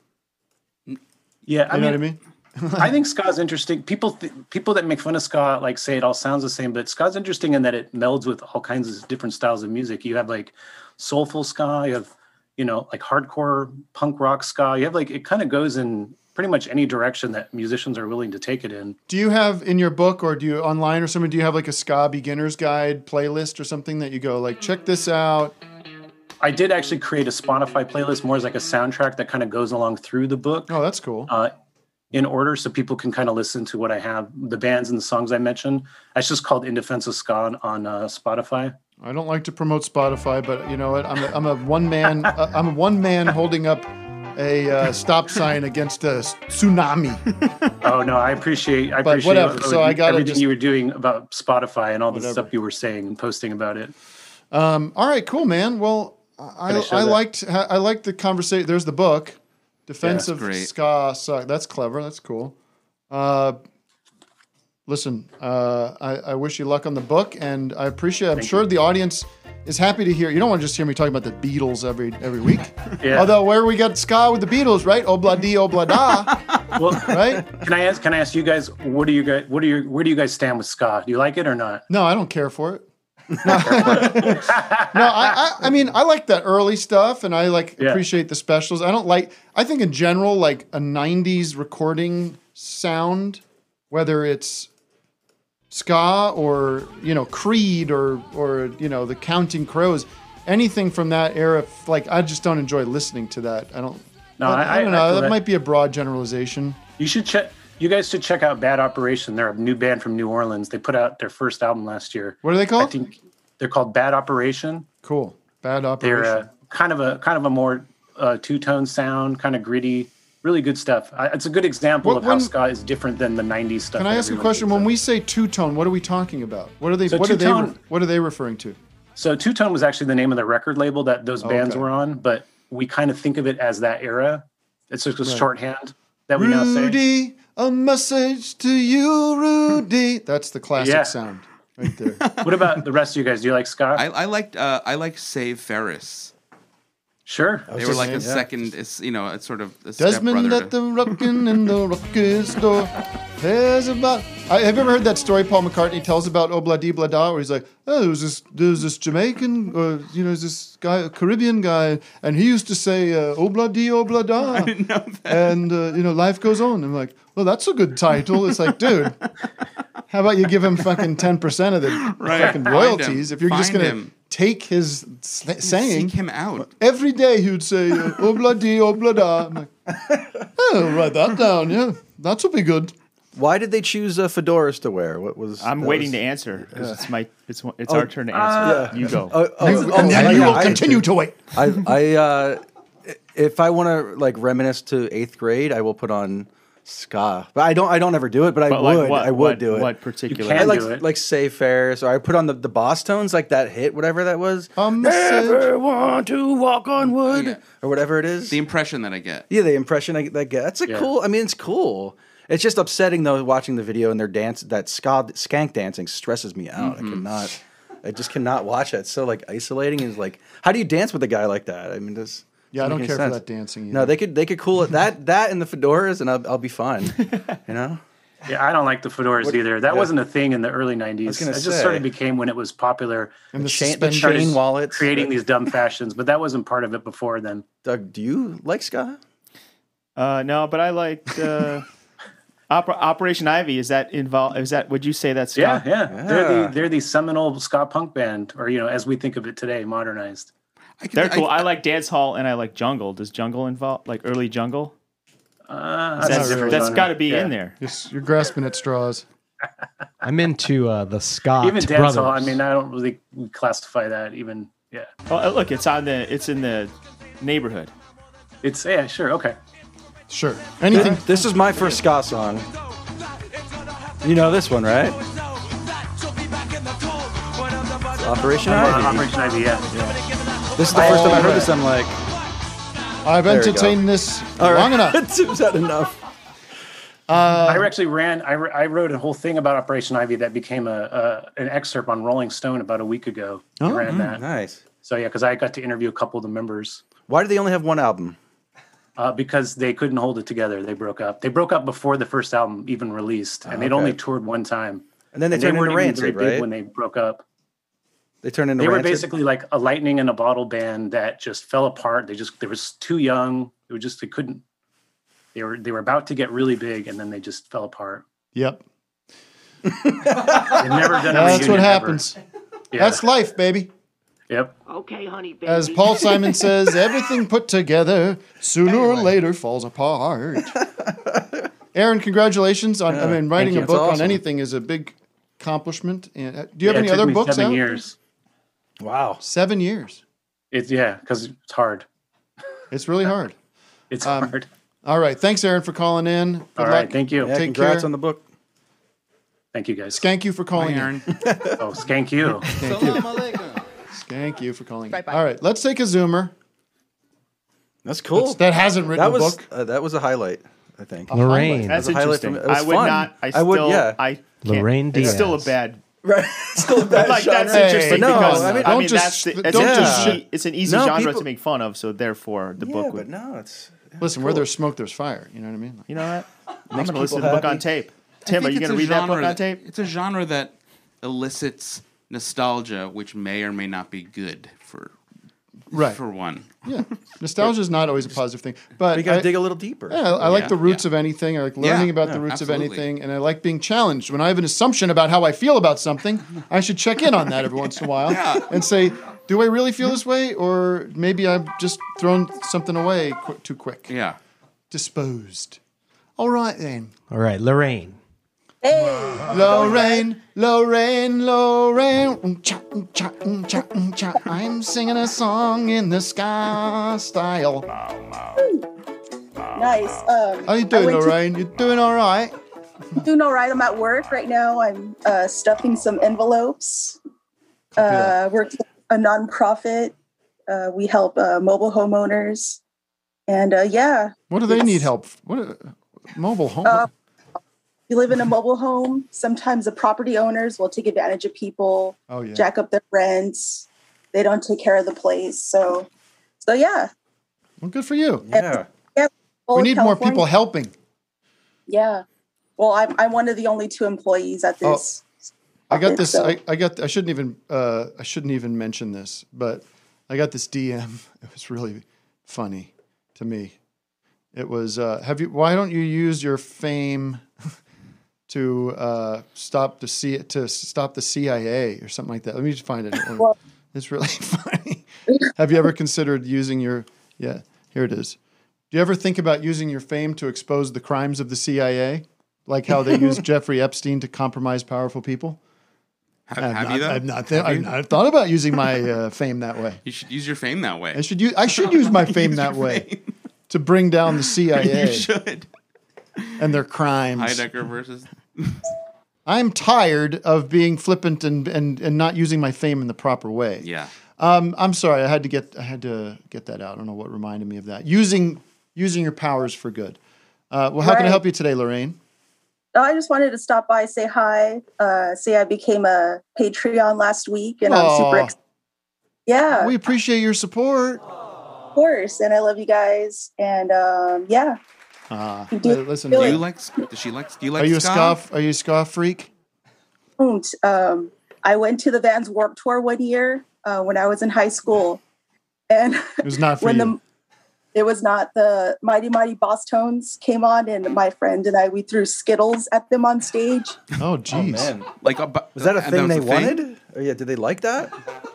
Yeah, you know what I mean. I think ska is interesting. People that make fun of ska like say it all sounds the same, but ska's interesting in that it melds with all kinds of different styles of music. You have like soulful ska, you have like hardcore punk rock ska. You have like it kind of goes in pretty much any direction that musicians are willing to take it in. Do you have in your book or do you online or something, do you have like a ska beginner's guide playlist or something that you go like, check this out? I did actually create a Spotify playlist more as like a soundtrack that kind of goes along through the book. Oh, that's cool. In order so people can kind of listen to what I have, the bands and the songs I mentioned. It's just called In Defense of Ska on Spotify. I don't like to promote Spotify, but you know what? I'm a one man holding up a stop sign against a tsunami. Oh no, I appreciate whatever. So I got everything you were doing about Spotify and all the stuff you were saying and posting about it. All right, cool, man. Well, I liked the conversation. There's the book, Defense of Ska. So that's clever. That's cool. Listen, I wish you luck on the book, and I appreciate. I'm sure the audience is happy to hear. You don't want to just hear me talking about the Beatles every week. Yeah. Although where we got ska with the Beatles, right? Obla-dee, obla-da. Well, right? Can I ask you guys where do you guys stand with ska? Do you like it or not? No, I don't care for it. No, I mean, I like that early stuff, and I appreciate the specials. I think in general, like a 90s recording sound, whether it's ska or, Creed or the Counting Crows, anything from that era, like I just don't enjoy listening to that. I don't know. That might be a broad generalization. You guys should check out Bad Operation. They're a new band from New Orleans. They put out their first album last year. What are they called? I think they're called Bad Operation. Cool. Bad Operation. They're kind of a more two-tone sound, kind of gritty, really good stuff. It's a good example of how ska is different than the 90s stuff. Can I ask a question? When we say two-tone, what are we talking about? What are they referring to? So Two-Tone was actually the name of the record label that those bands were on, but we kind of think of it as that era. It's just a shorthand that we now say. Rudy, a message to you, Rudy. That's the classic sound right there. What about the rest of you guys? Do you like ska? I like Save Ferris. Sure. They were like a second, it's sort of a Desmond at the rockin' in the rocket store. Have you ever heard that story Paul McCartney tells about Obla-dee Blah-da, where he's like, oh, there was this Jamaican, or this guy, a Caribbean guy, and he used to say Obla-dee Blah-da. I didn't know that. And life goes on. I'm like, well, that's a good title. It's like, dude, how about you give him fucking 10% of the fucking royalties if you're just gonna take his saying. Seek him out. Every day he would say, Obla-dee, Obla-da. I'm like, oh, write that down, yeah. That would be good. Why did they choose fedoras to wear? I'm waiting to answer. It's our turn to answer. You go. And then you will continue to wait. If I want to reminisce to 8th grade, I will put on ska. But I don't ever do it, but I would do it. What particular? I like Save Ferris, or I put on the Boss Tones, like that hit, whatever that was. Never want to walk on wood, or whatever it is. The impression that I get. Yeah, the impression I get. That's cool. I mean, it's cool. It's just upsetting though watching the video and their dance. That skank dancing stresses me out. I just cannot watch it. It's so isolating. It's like, how do you dance with a guy like that? I mean, Yeah, I don't Doesn't care make for sense. that dancing either. No, they could cool it that and the fedoras, and I'll be fine. You know. Yeah, I don't like the fedoras either. That wasn't a thing in the early 90s. was gonna It just say. sort of became when it was popular. And the chain wallets. Creating these dumb fashions, but that wasn't part of it before then. Doug, do you like ska? No, but I liked Operation Ivy. Is that involved? Is that? Would you say that's ska? Yeah. They're the seminal ska punk band, or as we think of it today, modernized. They're cool. I like dance hall and I like jungle. Does jungle involve like early jungle? That's got to be in there. You're grasping at straws. I'm into the Scott Even dance brothers. hall. I mean, I don't really classify that even. Yeah. Oh, look, it's in the neighborhood. It's sure, okay. Sure. Anything. This is my first ska song. You know this one, right? It's Operation Ivy. Operation Ivy, yeah. This is the first time I heard this. I'm like, I've There we go. entertained this all right. long enough. Is that enough? I actually I wrote a whole thing about Operation Ivy that became an excerpt on Rolling Stone about a week ago. I ran that. Nice. So yeah, because I got to interview a couple of the members. Why do they only have one album? Because they couldn't hold it together. They broke up. They broke up before the first album even released, and they'd okay. only toured one time. And then they turned weren't into even very Rancid, big right? when they broke up. They turned into They were Rancid? basically like a lightning in a bottle band that just fell apart. They was too young. They couldn't. They were about to get really big, and then they just fell apart. Yep. They've never done a That's reunion what ever. happens. Yeah. That's life, baby. Yep. Okay, honey, baby. As Paul Simon says, everything put together sooner or later falls apart. Aaron, congratulations on. writing thank you. a It's book on awesome. anything is a big accomplishment. And do you have Yeah, any it took other me books 7 out? years. Wow. 7 years. Because it's hard. It's really hard. It's hard. All right. Thanks, Aaron, for calling in. Good All luck. right, thank you. Yeah, Take congrats care. on the book. Thank you, guys. Skank you for calling in. Oh, skank you. Skank you for calling in. All right. Let's take a Zoomer. That's cool. That hasn't written that a was, book. That was a highlight, I think. Lorraine. That's It was a highlight interesting. from- it was I would fun. not. I would, yeah. I can't. Lorraine It's Diaz. still a bad. Right. Still a bad Like that's genre. interesting No, because I mean, don't that's just- it's don't an just easy- shit. it's an easy No, genre people- to make fun of. So therefore, the book Yeah, would. but no, it's. Listen, where there's smoke, there's fire. You know what I mean? You know what? I'm Makes going to listen to people the book happy. on tape. I Tim, are think you it's going to a read that book genre on tape? It's a genre that elicits nostalgia, which may or may not be good for Right. for one. Yeah. Nostalgia is not always a positive thing. But You got to I- dig a little deeper. Yeah, I like Yeah, the roots yeah. of anything. I like learning Yeah, about yeah, the roots absolutely. of anything, and I like being challenged. When I have an assumption about how I feel about something, I should check in on that every once in a while and say, do I really feel this way, or maybe I've just thrown something away too quick? Yeah. Disposed. All right then. All right, Lorraine. Lorraine, Lorraine, Lorraine. I'm singing a song in the ska style. Nice. How you doing, Lorraine? You doing all right? Doing all right. I'm at work right now. I'm stuffing some envelopes. We're a nonprofit. We help mobile homeowners. And yeah. What do they need help? Mobile home? You live in a mobile home. Sometimes the property owners will take advantage of people, Oh, yeah. jack up their rents. They don't take care of the place. So yeah. Well, good for you. Yeah. We need more people helping. Yeah. Well, I'm one of the only 2 employees at this. I got this. So- I shouldn't even mention this, but I got this DM. It was really funny to me. It was, why don't you use your fame to stop the CIA or something like that? Let me just find it. It's really funny. Have you ever considered using your? Yeah, here it is. Do you ever think about using your fame to expose the crimes of the CIA, like how they used Jeffrey Epstein to compromise powerful people? Have you though? I've not thought about using my fame that way. You should use your fame that way. I should use my fame that way to bring down the CIA. You should. And their crimes. Heidecker versus. I'm tired of being flippant and not using my fame in the proper way. Yeah. I'm sorry. I had to get that out. I don't know what reminded me of that. Using your powers for good. Well, how can I Right. help you today, Lorraine? Oh, I just wanted to stop by, say hi, say I became a Patreon last week, and I'm super Aw. excited. Yeah. We appreciate your support. course. And I love you guys. And yeah. Listen, do you like? Does she like? Do you like? Are you ska? Are you a ska freak? I went to the Vans Warped Tour one year when I was in high school, and it was not for you. It was not. The Mighty Mighty Boss Tones came on, and my friend and I, we threw Skittles at them on stage. Oh, geez. man. Like, was that a thing they wanted? Or yeah, did they like that?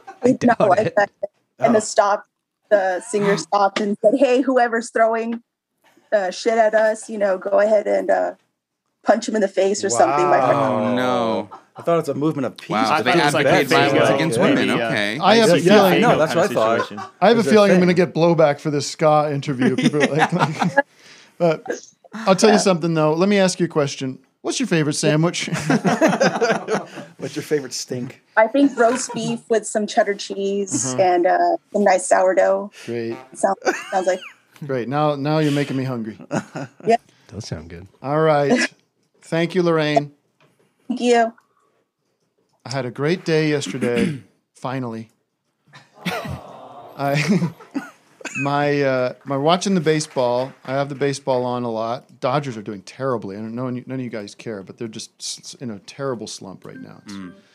And the singer stopped and said, "Hey, whoever's throwing shit at us, go ahead and punch him in the face or something." My friend. Oh no! I thought it's a movement of peace. Wow, they advocate violence against women. Okay. I have a feeling. No, that's what I thought. I have a feeling I'm going to get blowback for this ska interview. People are like, but I'll tell you something though. Let me ask you a question. What's your favorite sandwich? What's your favorite stink? I think roast beef with some cheddar cheese and some nice sourdough. Great. Sounds like. Great. Now you're making me hungry. Yeah. Does sound good. All right. Thank you, Lorraine. Thank you. I had a great day yesterday. Finally. My watching the baseball. I have the baseball on a lot. Dodgers are doing terribly. I don't know none of you guys care, but they're just in a terrible slump right now.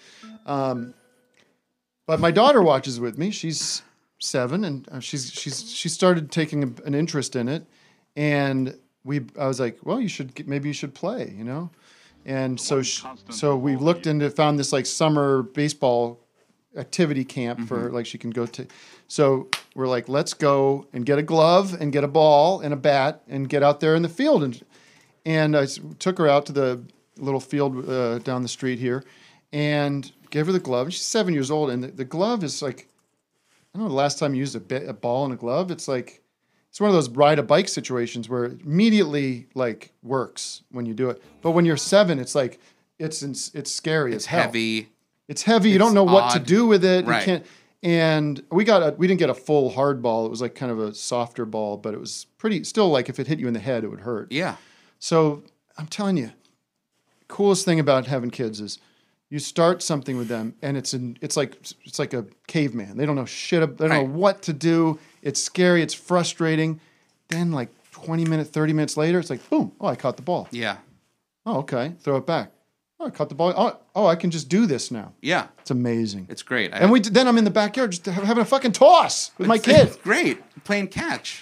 But my daughter watches with me. She's 7, and she started taking an interest in it, and I was like, well, maybe you should play, and so we looked into found this like summer baseball activity camp for like she can go to. So we're like, let's go and get a glove and get a ball and a bat and get out there in the field, and I took her out to the little field down the street here, and gave her the glove. She's 7 years old, and the glove is like, I don't know the last time you used a ball and a glove. It's like, it's one of those ride a bike situations where it immediately like works when you do it. But when you're 7, it's like, it's scary. It's heavy. It's heavy. You don't know what to do with it. Right. You can't. And we didn't get a full hard ball. It was like kind of a softer ball, but it was still like if it hit you in the head, it would hurt. Yeah. So I'm telling you, the coolest thing about having kids is you start something with them, and it's like a caveman. They don't know shit. They don't know what to do. It's scary. It's frustrating. Then like 20 minutes, 30 minutes later, it's like, boom. Oh, I caught the ball. Yeah. Oh, okay. Throw it back. Oh, I caught the ball. Oh, I can just do this now. Yeah. It's amazing. It's great. And then I'm in the backyard just having a fucking toss with my kid. It's great. Playing catch.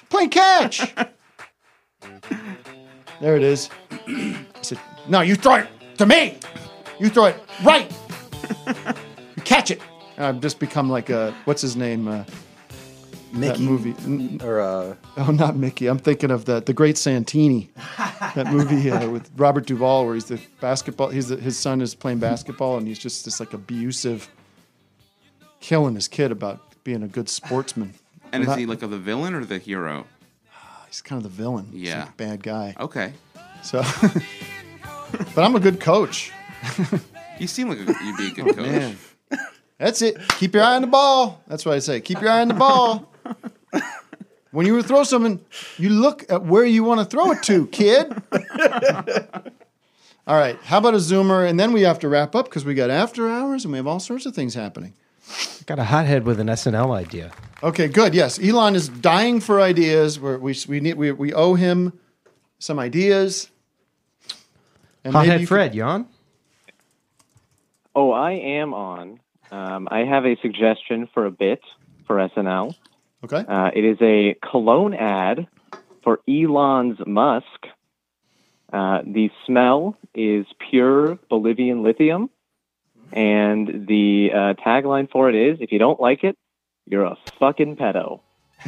There it is. I said, no, you throw it to me. You throw it right. You catch it. I've just become like what's his name? Mickey. That movie. Oh, not Mickey. I'm thinking of The Great Santini. That movie with Robert Duvall where he's the basketball. His son is playing basketball, and he's just this like abusive, killing his kid about being a good sportsman. And is he like the villain or the hero? He's kind of the villain. Yeah. He's like a bad guy. Okay. So, but I'm a good coach. You seem like you'd be a good coach. Man. That's it. Keep your eye on the ball. That's what I say. Keep your eye on the ball. When you throw something, you look at where you want to throw it to, kid. All right. How about a Zoomer? And then we have to wrap up because we got after hours and we have all sorts of things happening. Got a hothead with an SNL idea. Okay, good. Yes, Elon is dying for ideas. We owe him some ideas. And Hothead Fred, you on? Oh, I am on. I have a suggestion for a bit for SNL. Okay. It is a cologne ad for Elon's Musk. The smell is pure Bolivian lithium. And the tagline for it is, if you don't like it, you're a fucking pedo.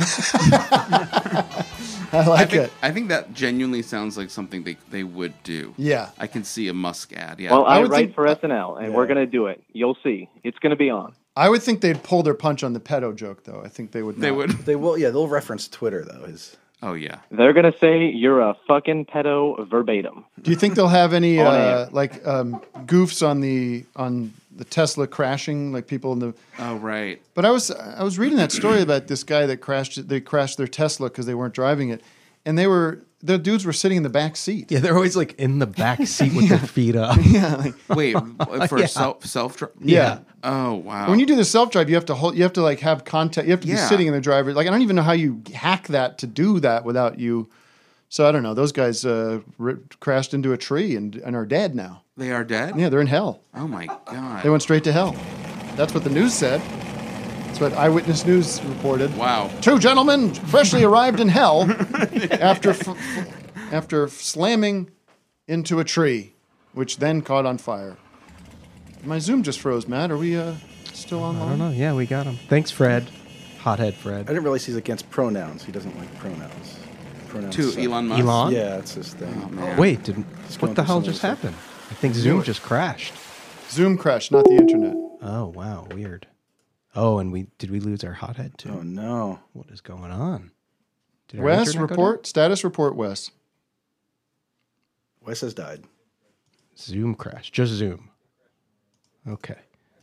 I think, I think that genuinely sounds like something they would do. Yeah. I can see a Musk ad. Yeah. Well, I write for SNL, and we're going to do it. You'll see. It's going to be on. I would think they'd pull their punch on the pedo joke, though. I think they would. They would. They will. Yeah, they'll reference Twitter though. Oh yeah. They're going to say you're a fucking pedo verbatim. Do you think they'll have any goofs on the Tesla crashing, like people in the? Oh right. But I was reading that story about this guy that crashed. They crashed their Tesla because they weren't driving it, and the dudes were sitting in the back seat. Yeah, they're always like in the back seat with their feet up. Yeah. Wait, for self drive? Yeah. Oh wow. When you do the self drive, you have to like have contact. You have to be sitting in the driver. Like I don't even know how you hack that to do that without you. So I don't know. Those guys crashed into a tree and are dead now. They are dead? Yeah, they're in hell. Oh my God. They went straight to hell. That's what the news said. That's what Eyewitness News reported. Wow. 2 gentlemen freshly arrived in hell after slamming into a tree, which then caught on fire. My Zoom just froze, Matt. Are we still online? I don't know. Yeah, we got him. Thanks, Fred. Hothead Fred. I didn't realize he's against pronouns. He doesn't like pronouns. To Elon Musk? Elon? Yeah, that's his thing. Oh, man. Wait, what the through hell some of just this happened? I think Zoom just crashed. Zoom crashed, not the internet. Oh, wow. Weird. Oh, and did we lose our hothead too? Oh, no. What is going on? Did our Wes, internet go report. Status report, Wes. Wes has died. down? Zoom crashed. Just Zoom. Okay.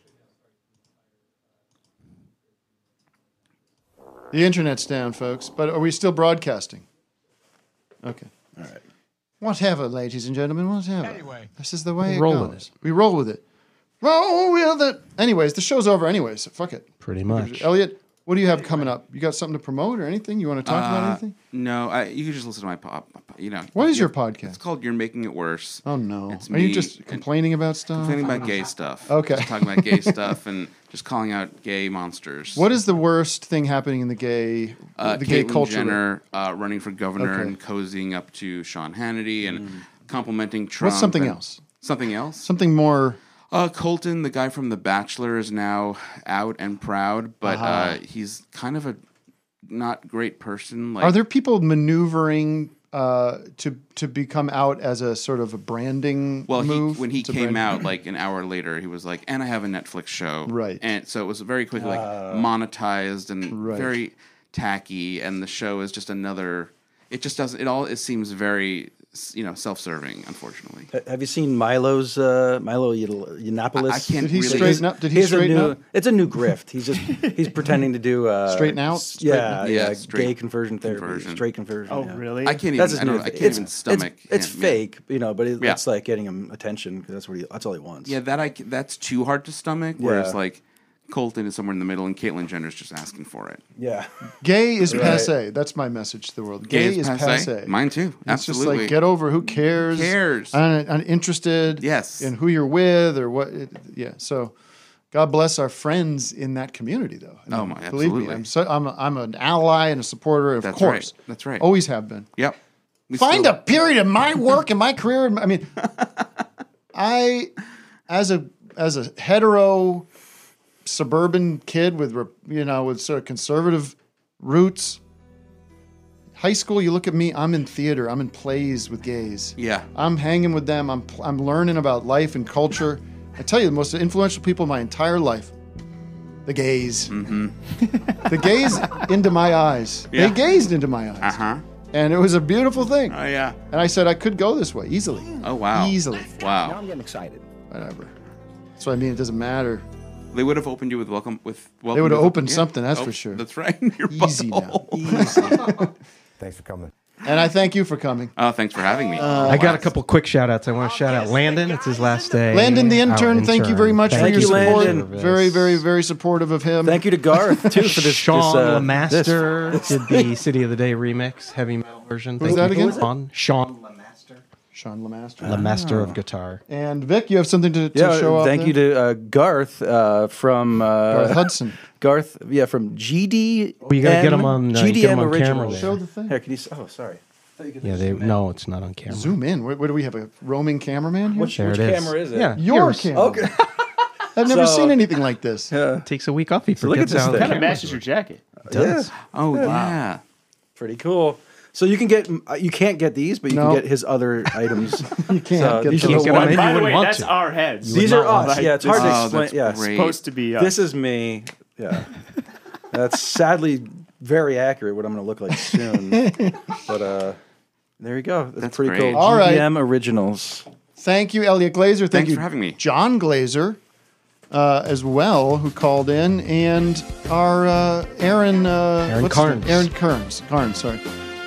The internet's down, folks. But are we still broadcasting? Okay. All right. Whatever, ladies and gentlemen, whatever. Anyway. This is the way it Roll goes. with it. We roll with it. Roll with it. Anyways, the show's over anyways. So fuck it. Pretty much. Elliot, what do you have coming up? You got something to promote or anything? You want to talk about anything? No, you can just listen to my pop. What is your podcast? It's called "You're Making It Worse." Oh no! It's Are you me just complaining about stuff? Complaining about gay stuff. Okay. Just talking about gay stuff and just calling out gay monsters. What is the worst thing happening in the gay gay Caitlyn culture? Jenner running for governor Okay. and cozying up to Sean Hannity and complimenting Trump. What's something and- else? Something else? Something more. Colton, the guy from The Bachelor, is now out and proud, but he's kind of a not great person. Like, Are there people maneuvering to become out as a sort of a branding move? when he It's a came brand- out, like an hour later, he was like, "And I have a Netflix show." Right. And so it was very quickly like monetized and very tacky, and the show is just another. It just doesn't. It seems very self-serving, unfortunately. Have you seen Milo's Milo Yiannopoulos? I can't Did he really- straighten up? Did he straighten up? It's a new grift. He's pretending to do Straighten out? gay conversion therapy, straight conversion. Oh, yeah. really? I can't That's even. his new I thing. can't even stomach. It's him, fake, but Yeah. it's like getting him attention because that's all he wants. Yeah, that's too hard to stomach. Whereas Yeah. like Colton is somewhere in the middle, and Caitlyn Jenner's just asking for it. Yeah. Gay is Right. passe. That's my message to the world. Gay is passe. Mine too. It's just Absolutely. like get over. Who cares? Who cares? Uninterested. Yes. In who you're with or what. Yeah. So, God bless our friends in that community, though. I Oh, mean, my- believe me, absolutely. I'm an ally and a supporter. Of That's course. right. That's right. Always have been. Yep. Find a period in my work and my career. I mean, as a hetero suburban kid with sort of conservative roots. High school, you look at me. I'm in theater. I'm in plays with gays. Yeah. I'm hanging with them. I'm learning about life and culture. I tell you, the most influential people in my entire life, the gays. Mm-hmm. The gays into my eyes. Yeah. They gazed into my eyes. Uh-huh. And it was a beautiful thing. Oh yeah. And I said I could go this way easily. Oh wow. Easily. Wow. Now I'm getting excited. Whatever. That's what I mean. It doesn't matter. They would have opened you with welcome. They would have opened something, that's for sure. That's right. Your Easy now. butthole. Easy. Thanks for coming. And I thank you for coming. Oh, thanks for having me. I got a couple quick shout outs. I want to shout out Landon. It's his last day. Landon, the Our intern, thank you very much for your support. Landon. Very, very, very supportive of him. Thank you to Garth too for this. Sean this, Lemaster this did the City of the Day remix, heavy metal version. Who's that again? Sean Sean Lemaster. Lemaster of guitar. And Vic, you have something to show off thank there? you to Garth from Garth Hudson. Garth, from GD. Well, you got to get him on. You get him on camera. There. Show the thing. Here, can you? Oh, sorry. Yeah, no, it's not on camera. Zoom in. What do we have? A roaming cameraman here? Which camera is it? Yeah, Your yours. camera. Okay. I've never seen anything like this. It takes a week off. He So look at forgets this how thing. the Kinda camera matches your jacket. It does. Oh yeah. Pretty cool. So you can get you can't get these, but you No. can get his other items. You can't So get these those. are the ones- By the way, that's our heads. These are us. Yeah, it's hard to Oh, explain. that's Yeah, great. Supposed to be us. this is me. Yeah, that's sadly very accurate. What I'm going to look like soon. But there you go. That's pretty great. cool. All right. GDM Originals. Thank you, Elliot Glazer. Thank Thanks you for having me. John Glazer, as well, who called in, and our Aaron. Aaron what's his name? Carnes. Aaron Carnes. Carnes, sorry.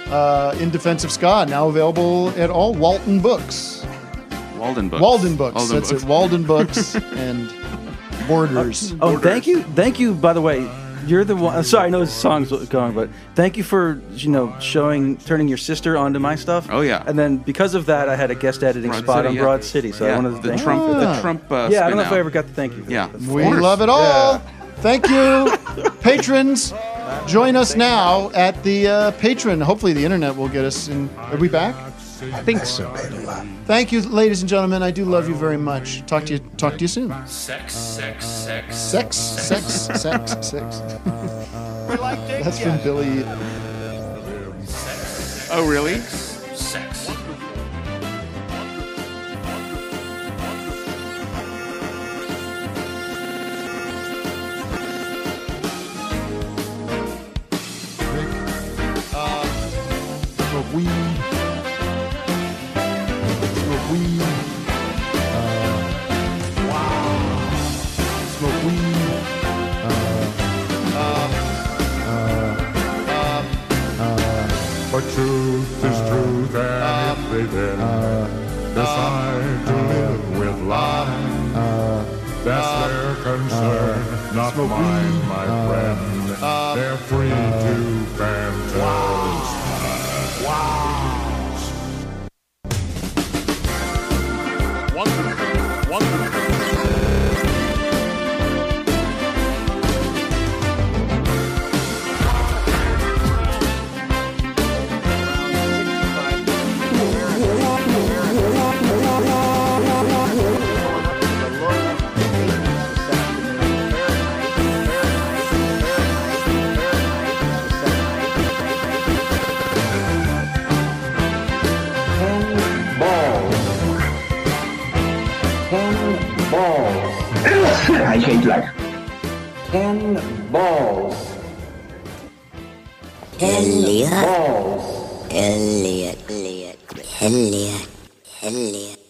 In Defense of Ska, now available at all Walden Books. Walden Books. Walden Books. Walden That's Books. it. Walden Books and Borders. Oh, thank you. By the way, you're the one. Sorry, I know this song's going, but thank you for turning your sister onto my stuff. Oh yeah. And then because of that, I had a guest editing Broad spot City, on yeah. Broad City. So Yeah, I wanted to the thank Trump- you for the that. Trump, yeah, I don't know spin if I out. ever got to thank you. For Yeah. that. We love it all. Yeah. Thank you, patrons. Join us now at the Patreon. Hopefully, the internet will get us in. Are we back? I think so. Thank you, ladies and gentlemen. I do love you very much. Talk to you soon. Sex. That's from Billy. Oh, really? Sex. Smoke weed. Smoke weed. Smoke weed. But truth is truth, and if they then decide to live with lies, that's their concern, not mine, my friend. They're free to fantasize. I hate life. 10 balls. Elliot. Balls. Elliot. Elliot. Elliot.